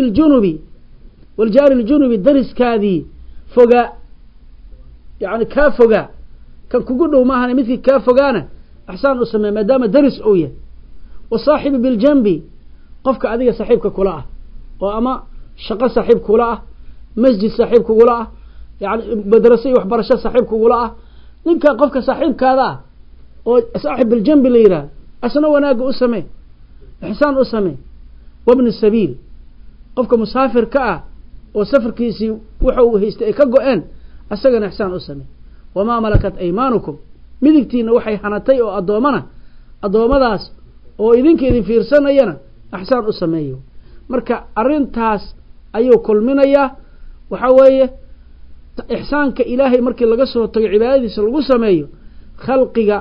الجنوبي درس كاذي فوقا يعني كافوقا كان كقوله ما هنا مثل كافوقانا إحسان أسميه ما دام درس أويه والصاحب بالجنب قفك أذيك صاحبك كلاه وأما شقة صاحبك كلاه مسجد صاحبك كلاه يعني مدرسة وحبرشة صاحبك كلاه نمك قفك صاحبك هذا وصاحب بالجنب اللي يرى أسنا وناق أسميه إحسان أسميه وابن السبيل قفك مسافر كأ وسفر كيسي وحو هيستئي كقوئن أساقنا إحسان أسمي وما ملكت أيمانكم مدكتين وحي حناتي أو أدوامداس أو إذنك إذن فيرسان أينا إحسان أسميه مركا أرنتاس أيو كل من أيه وحوية إحسانك إلهي مركا لقصه وطيع عبادي سلقو سميه خلقك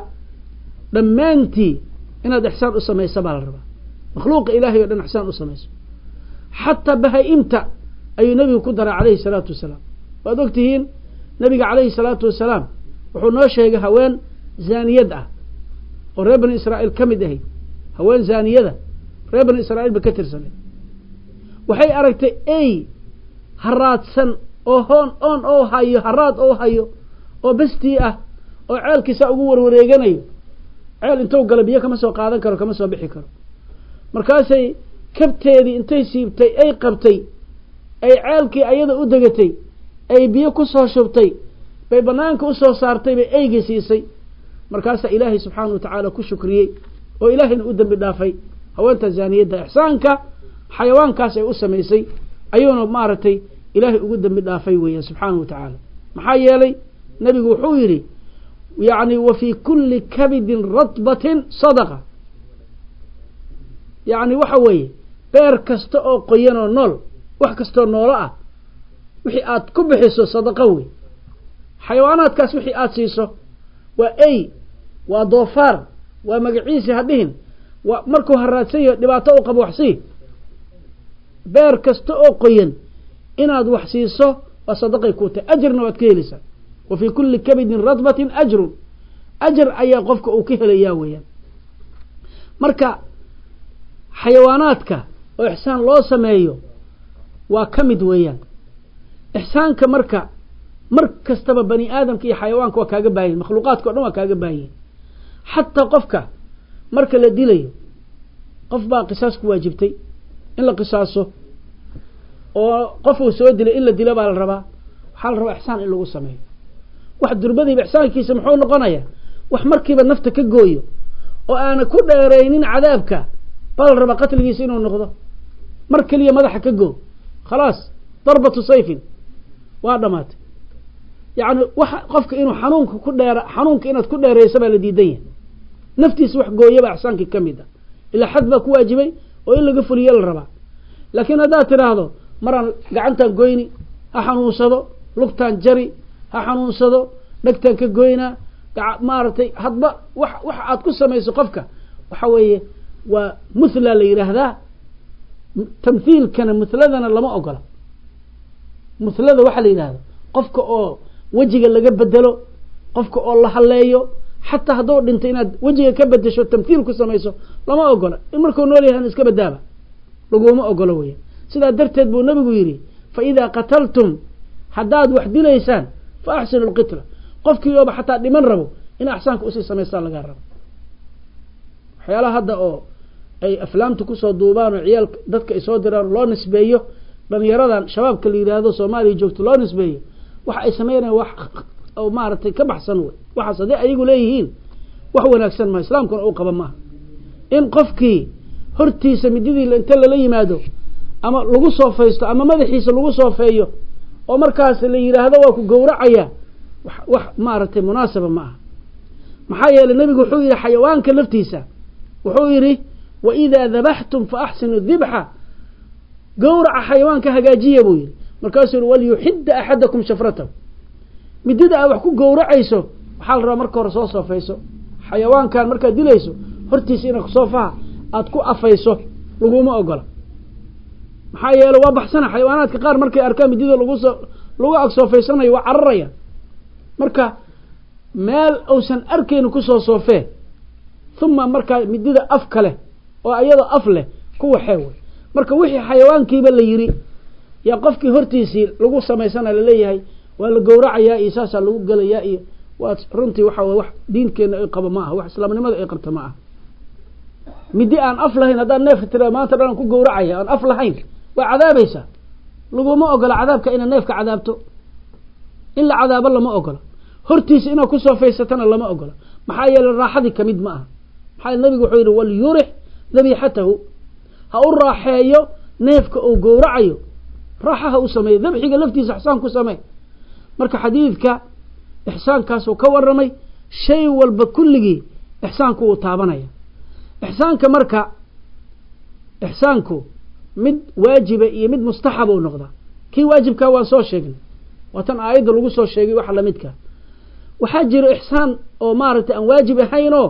لمانتي إن هذا إحسان أسميه سبع الربا مخلوق إلهي ودن إحسان أسميه حتى بها إمتى أي نبي قدر عليه الصلاة والسلام وأدوكتهين نبي عليه الصلاة والسلام وحنو شيء هوان زانية وربن إسرائيل كمده هوان زانية ربن إسرائيل بكتر سنة وحي أركت أي هرات سن أو هون أون أو هايو هرات أو هايو أو بستيئة أو عيال كسا أقور وريقانيو عيال انتو قلبية كما سو قادن كرو كما سو بحي كرو مركاسي kabteedii intay siibtay ay qabtay ay ceelkii ayada u degatay ay biyo ku soo shubtay bay banaanka u soo saartay bay ayga siisay markaas ilaahay subhanahu wa ta'ala ku shukriyay oo ilaahayna u dambi dhaafay haweenta zaaniyada ihsaanka xayawaankaas ay u sameysay ayuuna maaratay ilaahay ugu dambi dhaafay weeyaan subhanahu wa ta'ala maxaa yeelay nabigu wuxuu yiri yaani wa fi kulli kabidin ratbatin sadaqa يعني وحوي بير كستا او قيانو نول wax kasto noolo ah wixii aad ku bixiso sadaqawi xayawaanaadkaas wixii aad siiso waa ay waa doofaar waa magaciisi hadhiin waa markuu haraadsayo dhibaato u qabo waxsi beer kasto oo qoyan inaad wax siiso waa sadaqay ku tahay ajrna waad ka helaysaa wa fi kulli kabidin ratbatin ajrun ajr ayaa qofka uu ka helayaa weeyaan marka xayawaanaadka oo ihsaan loo sameeyo waa kamid weeyaan ihsaanka marka markastaba bani aadamka iyo xayawaanka waa kaaga baahan makhluuqaadka oo dhan waa kaaga baahan hatta qofka marka la dilayo qof baa qisaas ku waajibtay in la qisaaso oo qof uu soo dilay in la dilo baa la rabaa waxa la rabaa ihsaan in lagu sameeyo wax durbadiiba ihsaankiisa muxuu noqonayaa wax markiiba nafta ka gooyo oo aan ku dheereynin cadaabka bal raba qatligiisa inuu noqdo mar kaliya madaxa ka goo خلاص ضربة سيف وادمات يعني قفك إنه حنونك إنه كل دير يسبع لديدين نفتي سوح قوية بأحسانك كميدة إلا حد بك واجبي وإلا قفل يلا ربع لكن هذا تراهضه مرة قعنتان قويني هحنون صدو لقتان جري هحنون صدو نكتان كقوينة مارتي هضبا وح عادكسة ما يسقفك وحوية ومثلى ليره تمثيل كان مثلذنا لما أقول مثلذا وحل إلى هذا قفك أو wejiga laga bedelo qofka oo la haleeyo xataa hadduu dhinto inaad wejiga ka bedesho tamthiil ku samayso lama ogola in markuu nool yahay iska badaaba laguma ogolo weeye sidaa darteed buu nabigu yidhi fa idaa qataltum haddaad wax dilaysaan fa axsinu alqitla qofkii ooba xataa dhiman rabo in axsaanka usii samaystaan lagaa rabo waxyaalaha hadda oo ay aflaamta kusoo duubaan oo ciyaal dadka ay soo diraan loo nisbeeyo dhalinyaradan shabaabka la yidhaahdo soomaaliya joogto loo nisbeeyo waxa ay sameynayaan wax oo maaragtay ka baxsan wey waxaas haddii ayagu leeyihiin wax wanaagsan ma islaamkuna uu qaba maaha in qofkii hortiisa mididii inta lala yimaado ama lagu soofaysto ama madaxiisa lagu soofeeyo oo markaas la yiraahdo waa ku gowracaya wax maaragtay munaasaba ma aha maxaa yeelay nabigu wuxuu yidhi xayawaanka laftiisa wuxuu yidhi wa idaa dabaxtum fa axsinu dibxa gowraca xayawaanka hagaajiya buu yidhi markaasuu yidhi walyuxidda axadakum shafratahu midida aad wax ku gowracayso waxaa la rabaa marka hore soo soofayso xayawaankan markaad dilayso hortiisa inaad soofaha aad ku afayso laguma ogola maxaa yeelay waa baxsana xayawaanaadka qaar markay arkaan midida lagu ag soofaysanayo waa cararaya marka meel uusan arkayni kusoo soofee uma markaa midida af kale oo ayadoo af leh ku waxee wey marka wixii xayawaankiiba la yiri yaa qofkii hortiisii lagu samaysana laleeyahay waa la gowracayaa iyo saasaa lagu gelayaa iyo waa runtii waxa wax diinkeena ay qabo ma aha wax islaamnimada ay qabto ma aha midi aan af lahayn haddaad neefka tira maanta dhan ku gowracaya aan af lahayn waa cadaabaysaa laguma ogola cadaabka inaad neefka cadaabto in la cadaabo lama ogola hortiisa inaad ku soofaysatana lama ogola maxaa yeelay raaxadii kamid ma aha maxaa nabigu wuxuu yidhi walyurix dabixatahu ha u raaxeeyo neefka uu gowracayo raaxaha u sameeyo dabxiga laftiisa ixsaan ku samee marka xadiidka ixsaankaasuu ka waramay shay walba kulligii ixsaanku uu taabanaya ixsaanka marka ixsaanku mid waajiba iyo mid mustaxaba u noqdaa kii waajibkaa waan soo sheegnay waa tan aayadda lagu soo sheegay waxa lamidka waxaa jiro ixsaan oo maaragtay aan waajib ahaynoo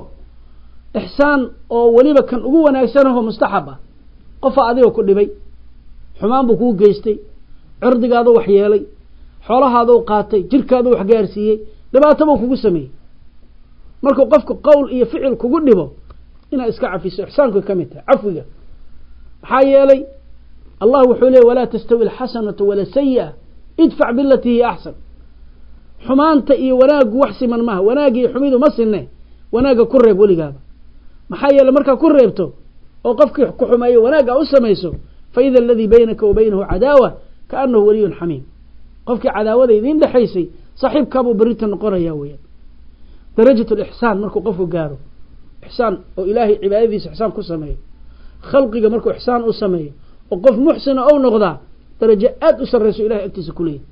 ixsaan oo weliba kan ugu wanaagsanahoo mustaxab ah qofa adigoo ku dhibay xumaan buu kuu geystay cirdigaaduu wax yeelay xoolahaaduu qaatay jirkaaduu wax gaarsiiyey dhibaato buu kugu sameeyey markuu qofku qowl iyo ficil kugu dhibo inaad iska cafiso ixsaanku ka mid tahay cafwiga maxaa yeelay allah wuxuu leeyay walaa tastawi alxasanatu wala sayi'a idfac bilatii hiya axsan xumaanta iyo wanaaggu wax siman maaha wanaagga iyo xumidu ma sinne wanaagga ku reeb weligaaba maxaa yeelay markaa ku reebto oo qofkii ku xumeeyo wanaagga u samayso fa ida aladii baynaka wa baynahu cadaawa kaanahu waliyun xamiim qofkii cadaawada idiin dhexaysay saaxiibkaabuu berita noqonaya weeyaan darajat lixsaan markuu qofku gaaro ixsaan oo ilaahay cibaadadiisa ixsaan ku sameeyo khalqiga markuu ixsaan u sameeyo oo qof muxsina ou noqdaa darajo aad u sarrayso ilahay agtiisa kuleeyahy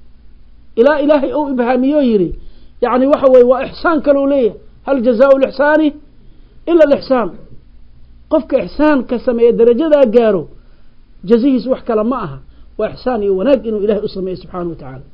ilaa ilaahay ou ibhaamiyoo yidhi yani waxa weye waa ixsaan kalou leeyahay hal jazaau lixsaani ila alixsaan qofka ixsaanka sameeya darajadaa gaaro jazihiis wax kale ma aha waa ixsaan iyo wanaag inuu ilahay u sameeyo subxaana wa tacaala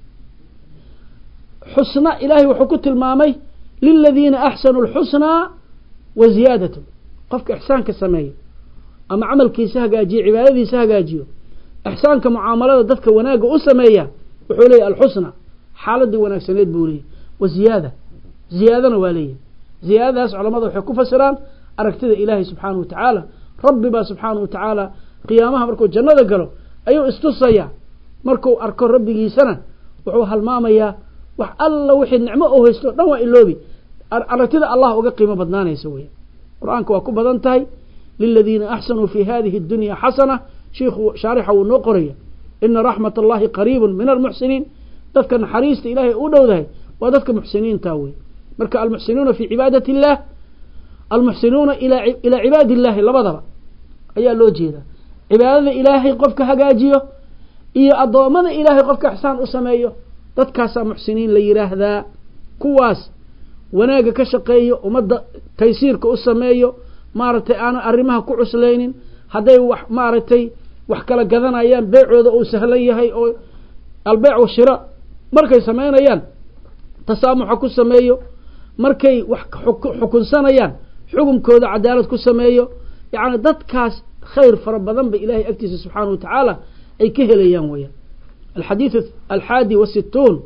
xusna ilaahay wuxuu ku tilmaamay liladiina axsanuu lxusnaa wa ziyaadatu qofka ixsaanka sameeya ama camalkiisa hagaajiyo cibaadadiisa hagaajiyo ixsaanka mucaamalada dadka wanaagga u sameeya wuxuu leeyahy alxusna xaaladii wanaagsaneed buu leeyahy wa ziyaada ziyaadana waa leeyahy ziyaadadaas culamada waxay ku fasiraan aragtida ilaahay subxaana wa tacaala rabbi baa subxaana wa tacaala qiyaamaha markuu jannada galo ayuu istusaya markuu arko rabbigiisana wuxuu halmaamayaa wax alla wixii nicmo u haysto dhan waa iloobi aragtida allah uga qiimo badnaanaysa weya qur-aanka waa ku badan tahay liladiina axsanuu fi hadihi اdunya xasana shiikhu shaarixa wuu noo qoraya ina raxmat allahi qariibu min almuxsiniin dadka naxariista ilaahay u dhowdahay waa dadka muxsiniinta wey marka almuxsinuuna fi cibaadati illah almuxsinuuna ilaa cibaadi illahi labadaba ayaa loo jeedaa cibaadada ilaahay qofka hagaajiyo iyo addoommada ilaahay qofka ixsaan u sameeyo dadkaasaa muxsiniin la yiraahdaa kuwaas wanaagga ka shaqeeyo ummadda taysiirka u sameeyo maaragtay aanan arrimaha ku cuslaynin hadday wax maaragtay wax kala gadanayaan beecooda uu sahlan yahay oo albeec wa shira markay samaynayaan tasaamuxa ku sameeyo markay wax xukunsanayaan xukunkooda cadaalad ku sameeyo yacni dadkaas khayr fara badan ba ilaahay agtiisa subxaana wa tacaala ay ka helayaan weyaan alxadiidu alxaadi wasittuun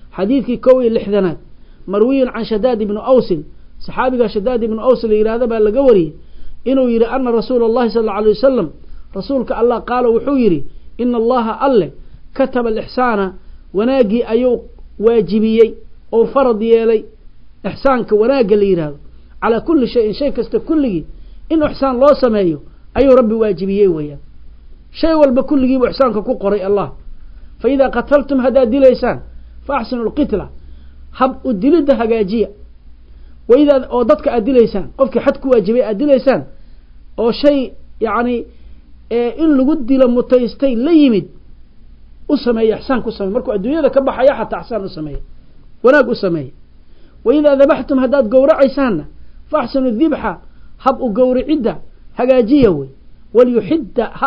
xadiidkii 61 marwiyin can shadaad ibnu awsin saxaabiga shadaad ibnu aws la yiraahdo baa laga wariyay inuu yiri anna rasuulullaahi sallallahu alayhi wasallam rasuulka allah qaala wuxuu yiri inna allaha alle kataba al-ihsaana wanaagi ayuu waajibiyay oo farad yeelay ihsaanka wanaaga la yiraahdo ala kulli shay kasta kulligi in ihsaan loo sameeyo ayuu rabbi waajibiyay weeyaan shay walba kulligi uu ihsaanka ku qoray allah fa idha qataltum hada dilaysan fa ahsinu al-qitla hab udilida hagaajiya wa idha oo dadka adilaysan qofkii xad ku waajibay adilaysan oo shay yaani in lagu dilo mutaystay la yimid u sameeyo ihsaan ku sameeyo markuu adduunyada ka baxaya xataa ihsaan u sameeyo wanaag u sameeyo wa idha dabahtum hadaad gowracaysan fa ahsinu dhibha hab u gowricida hagaajiya way wal yuhidda ha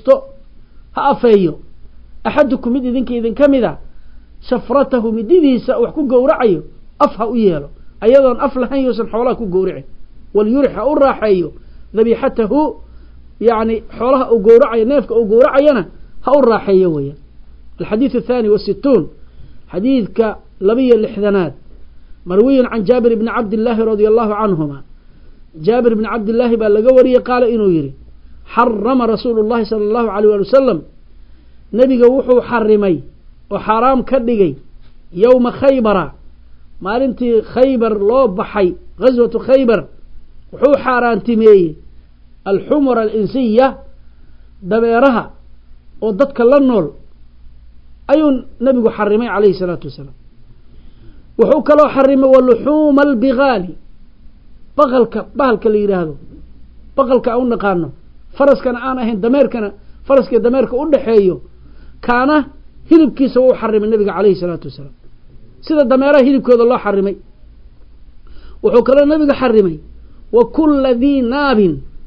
afeeyo ahadukum mid idin kamida shafratahu mididiisa wax ku gowracayo afha u yeelo ayadoon af lahayn yuusan xoolaha ku gowracin wal yurha u raaxayo dhabihatahu yani xoolaha u gowracayo neefka u gowracayana ha u raaxayo weeyo الحديث 62 حديثك لبي اللحدنات مروي عن جابر بن عبد الله رضي الله عنهما جابر بن عبد الله بالغوري قال إنه يري حرم رسول الله صلى الله عليه وسلم نبي وحو حرمي وحرام كدغي يوم خيبر مالنتي خيبر لو بحي غزوة خيبر وحو حارانتمي الحمر الإنسية دبيرها وددك لنول أيون نبي حرمي عليه الصلاة والسلام وحوك لو حرمي واللحوم البغالي بغلك اللي يرهدو بغلك أو نقانو فرس كان أنا هين دمير كان فرس كان دمير كأول حيو كان هلب كيس هو حرم النبي عليه الصلاة والسلام سيدا دميره هلب كيس الله حرمي وحوك لو النبي حرمي وكل ذي ناب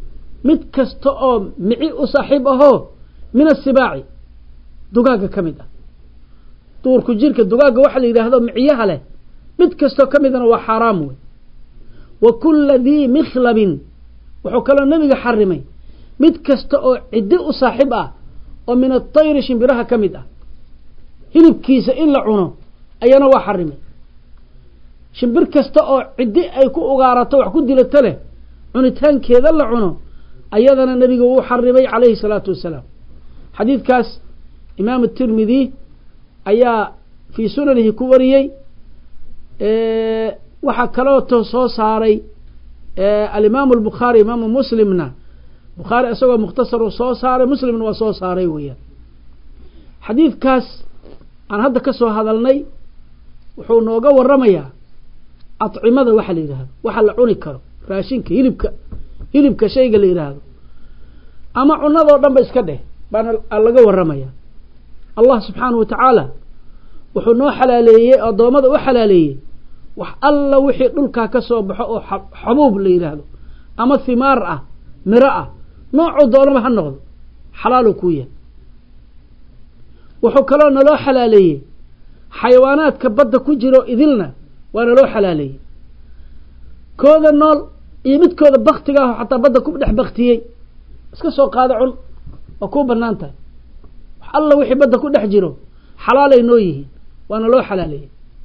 متكستو معي صاحبه من السباع دقاقة كمدة دور كجيرك الدقاقة واحد يراهدو معيها له mid kasto kamidana waa xaraam wey wa kullu dhi mikhlab wuxuu kala nabiga xarimay mid kasta oo cidi u saaxib ah oo min at-tayr shimbiraha kamid ah hilibkiisa in la cuno ayana waa xarimay shimbir kasta oo cidi ay ku ugaarato wax ku dilato leh cunitaankeeda la cuno ayadana nabiga uu xarimay calayhi salaatu wasalaam xadiidkaas imaam at-tirmidhi ayaa fi sunanihi ku wariyay waxa kaloo soo saaray al-imam al-bukhari imam muslimna bukhari asagoo mukhtasar soo saaray muslimna waa soo saaray weeyaan xadiidkaas aan hadda ka soo hadalnay wuxuu nooga waramayaa atcimada waxa la yiraahdo waxa la cuni karo raashinka hilibka shayga la yiraahdo ama cunado dhan ba iska dheh baan laga waramayaa Allah subhanahu wa ta'ala wuxuu noo xalaaleeyay adoomada u xalaaleeyay wax alla wixii dhulka ka soo baxo oo xabuub la yiraahdo ama thimaar ah mira ah nooc doonaba ha noqdo xalaal ku yahay wuxuu kaloo naloo xalaaleeyay xayawaanaadka badda ku jiro idilna waa naloo xalaaleeyay kooda nool iyo midkooda baktiga ah xataa badda ku dhex baktiyay iska soo qaada cun oo ku banaantahay wax alla wixii badda ku dhex jiro xalaal ay noo yihiin waana loo xalaaleeyay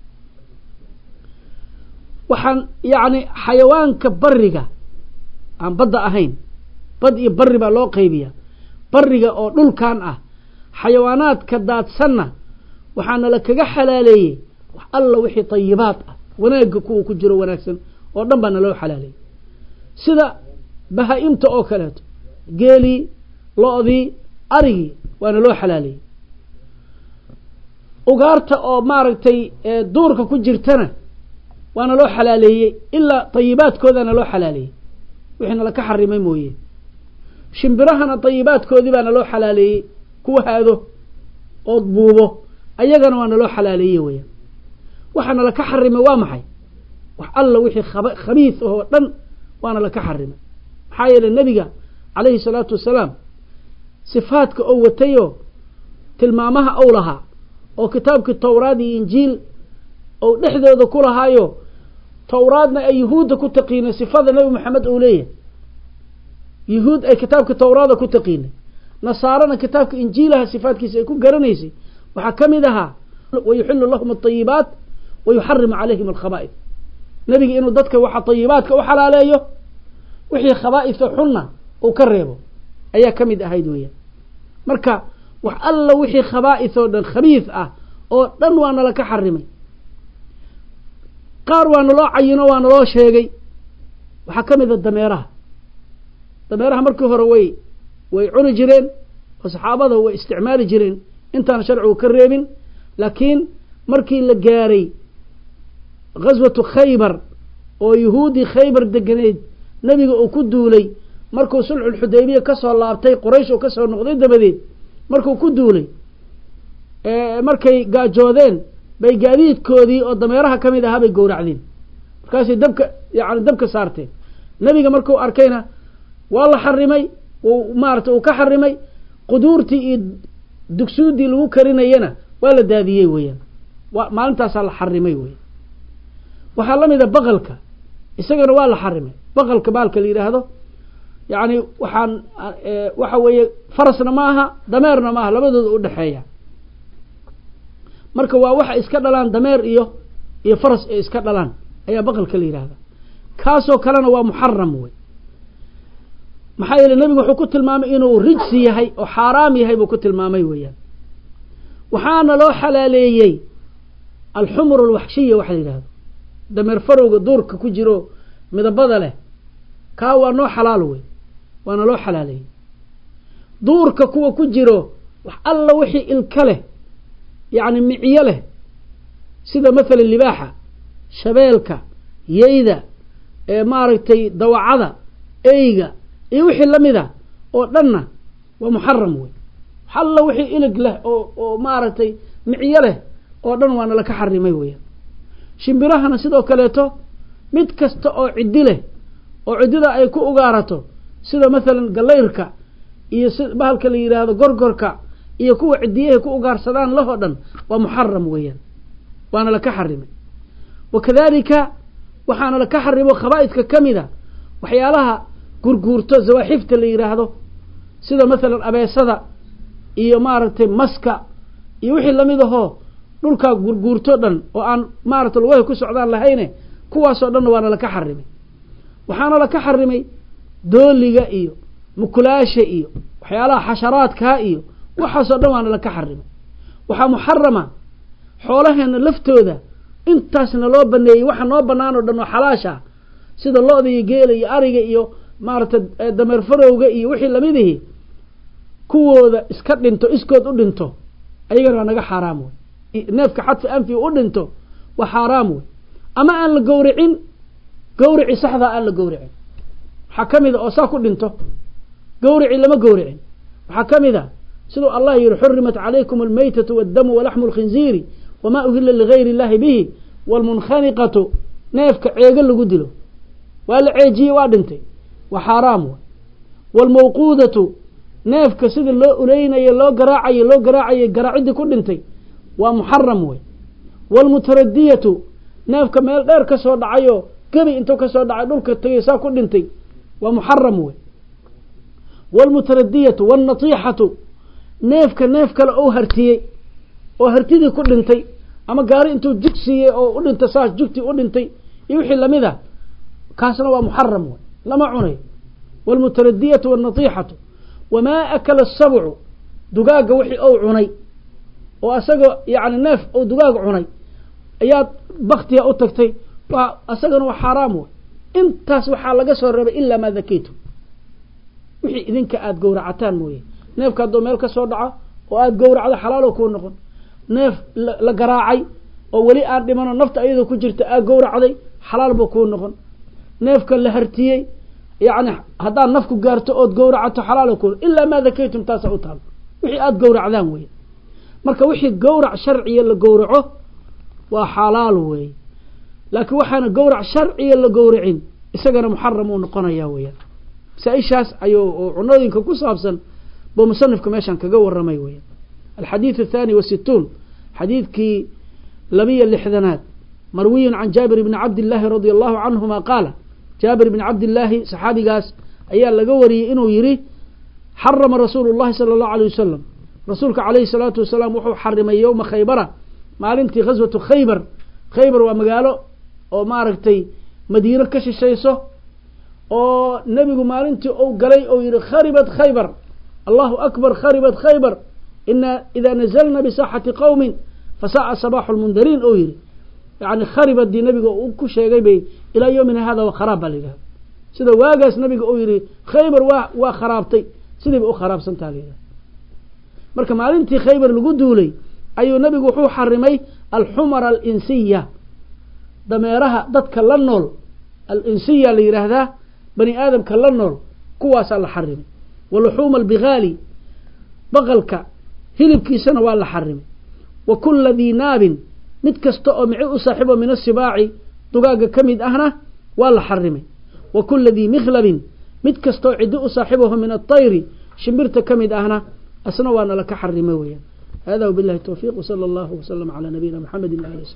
waxaan yaani xayawaanka bariga aan badda ahayn bad iyo bari baa loo qaybiyaa bariga oo dhulkan ah xayawaanaadka daadsanna waxaana la kaga xalaaleeyay wax alla wixii tayibaad ah wanaaga ku jiro wanaagsan oo dhan baa loo xalaaleeyay sida bahaimta oo kaleeto geeli loodi arigi waana loo xalaaleeyay ugaarta oo maaragtay duurka ku jirtana waana loo xalaaleeyay illa tayibaadkoodana loo xalaaleeyay wixina la ka xarimay mooyee shimbirahana tayibaadkoodii baana loo xalaaleeyay kuwa haado oo buubo ayagana waana loo xalaaleeyay weeyaan waxana la ka xarimay waa maxay wax alla wixii khabiis oo dhan waana la ka xarimay maxaa yeelay nabiga calayhi salaatu wasalaam sifaadka oo watayo tilmaamaha oo lahaa oo kitaabkii tawraad iyo injiil oo dhexdooda ku lahaayo tawraadna ay yahuuda ku taqiinay sifada nabi maxamed uu leeyahay yahuud ay kitaabka tawraada ku taqiinay nasaarana kitaabka injiilaha sifaadkiisa ay ku garanaysay waxa kamid ahaa ويحل لهم الطيبات ويحرم عليهم الخبائث نبي إنه ضدك وحا طيباتك وحلاليه وحي خبائث حنة وكرهبه أيها كمد أهيدوية مركا وحألا وحي خبائث خبيث oo dhan waana la ka xarimay qaar waana loo cayino waana loo sheegay waxa kamid ah dameeraha markii hore way cuni jireen oo saxaabada way isticmaali jireen intaan sharcigu ka reebin laakiin markii la gaaray ghazwatu khaybar oo yahuudi khaybar deganeed nabiga uu ku duulay markuu sulxul xudaybiya ka soo laabtay quraysh oo ka soo noqday dabadeed markuu ku duulay markay gaajoodeen bay gaadiidkoodii oo dameeraha kamid ahaa bay gowracdeen markaasay dabka saarteen nabiga markuu arkayna waa la xarimay maarata uu ka xarimay quduurtii iyo dugsuudii lagu karinayana waa la daadiyey weeyaan maalintaasaa la xarimay weyan waxaa la mida baqalka isagana waa la xarimay baqalka baalka la yidhaahdo yani waxa weeye farasna ma aha dameerna ma aha labadooda u dhexeeya marka waa waxa iska dhalaan dameer iyo faras ee iska dhalaan ayaa baqalka la yiraahdaa kaasoo kalena waa muharram way maxaa yeelay nabigu wuxuu ku tilmaamay inuu rijsi yahay oo xaraam yahay buu ku tilmaamay weeyaan waxaana loo xalaaleeyay al-humr al-wahshiyya waxa la yiraahdo dameer farowga duurka ku jiro midabada leh ka waa noo xalaal way waana loo xalaaleeyay duurka kuwa ku jiro wax alla wixii ilka leh يعني معيله سيدا مثل اللباحة شبيلك ييدا ماركتي دوعدا ايغا وحي لميدا او دنا ومحرم وي حل وحي إلق له او ماركتي معيله او دن وانا لك حرمي وي شمبرهنا سيدو كاليتو مid kasta oo cidi leh oo cidida ay ku ugaarato sida مثلا galeyrka iyo bahalka la yiraahdo gorgorka iyo kuwa cidiyaha ku ugaarsadaan laho dhan waa muharram weeyaan waana la ka xarimay wakadalika waxaana la ka xarimo khabaa'idka kamida waxyaalaha gurguurto zawaxifta la yiraahdo sida mesela abeesada iyo maaragtay maska iyo wixii lamid ah dhulka gurguurto dhan oo aan maaragtay lugaha ku socdaan lahayn kuwaas oo dhan waana la ka xarimay waxaana la ka xarimay dooliga iyo mukulaasha iyo waxyaalaha xasharaadka iyo waxaasoo dhan waana la ka xarimay waxaa muxarama xoolaheena laftooda intaasna loo baneeyey waxa noo banaan oo dhan oo xalaasha sida lo'da iyo geela iyo ariga iyo maaragtay dameer farowga iyo wixii lamidii kuwooda iska dhinto iskood u dhinto ayagana waa naga xaraam wey neefka xadfi anfi u dhinto waa xaraam wey ama aan la gowricin gowrici saxda aan la gowricin waxaa kamid oo saa ku dhinto gowrici lama gowricin waxaa kamid سيدو الله يقول حرمت عليكم الميتة والدم ولحم الخنزير وما أهل لغير الله به والمنخنقة نافك عيقل قدله والعيجي وادنتي وحرامه والموقودة نافك سيد اللو أولينا يلو قراعي قراعي كدنتي ومحرمه والمتردية نافك ميل غير كسود عيو كبي انتو كسود عيو دولك التيسا كدنتي ومحرمه والمتردية والنطيحة neef kale oo hartidii ku dhintay ama gaari intuu jugsiye oo u dhintay saas jugti u dhintay iyo wixii lamida kaasna waa muharram lama cunay wal mutaraddiyatu wan natihatu wama akala as-sab'u dugaaga wixii oo cunay oo asaga yaani neef oo dugaag cunay ayaa baqtiya u tagtay waa asagana waa xaraam intaas waxa laga soo reebay illa ma dakaytu wixii idinka aad gowracataan mooyee neefka haduu meel ka soo dhaco oo aad gowracdo xalaal ku noqon neef la garaacay oo wali aan dhimano nafta ayadoo ku jirta aad gowracday xalaal buu ku noqon neefka la hartiyay yaani hadaa nafku gaarto oo gowracato xalaal ku illa ma dakaytum taasa u taal wixii aad gowracdaan way marka wixii gowrac sharciye la gowraco waa xalaal way laakiin waxaana gowrac sharciye la gowracin isagana muharram uu noqonaya way saishaas ayuu cunooyinka ku saabsan بمصنف كماشان كجو الرمي ويا الحديث 62 حديث كي لبي اللحذنات مروي عن جابر بن عبد الله رضي الله عنهما قال جابر بن عبد الله صحابي قاس أيال لجوري إنه يري حرم رسول الله صلى الله عليه وسلم رسولك عليه الصلاة والسلام وحو حرم يوم خيبرة maalintii ghaswatu khaybar waa magaalo oo maaragtay madiino ka shishayso oo nebigu maalintii uu galay oo yidhi kharibat khaybar allahu akbar kharibat khaybar ina idaa nazalna bisaaxati qowmin fasaaca sabaaxu lmundariin ou yidhi yani kharibadii nabiga uu ku sheegay bay ilaa yowmina hada wa kharaab baa la yidhahda sida waagaas nabiga uu yidhi khaybar waa kharaabtay sidiiba u kharaabsantaa la yidhahda marka maalintii khaybar lagu duulay ayuu nabigu wuxuu xarimay alxumara alinsiya dameeraha dadka la nool alinsiya la yidhaahdaa bani aadamka la nool kuwaasaa la xarimay waluxuuma albigaali baqalka hilibkiisana waa la xarimay wa kula dii naabin mid kasta oo mici u saaxiibo min asibaaci dugaagga ka mid ahna waa la xarimay wa kula dii mikhlabin mid kasta oo ciddi u saaxiibaho min atayri shimbirta ka mid ahna asna waa nala ka xarimay weeyaan hada wabillahi tawfiiq wsala allahu wasalam calaa nabiyina maxamedi waali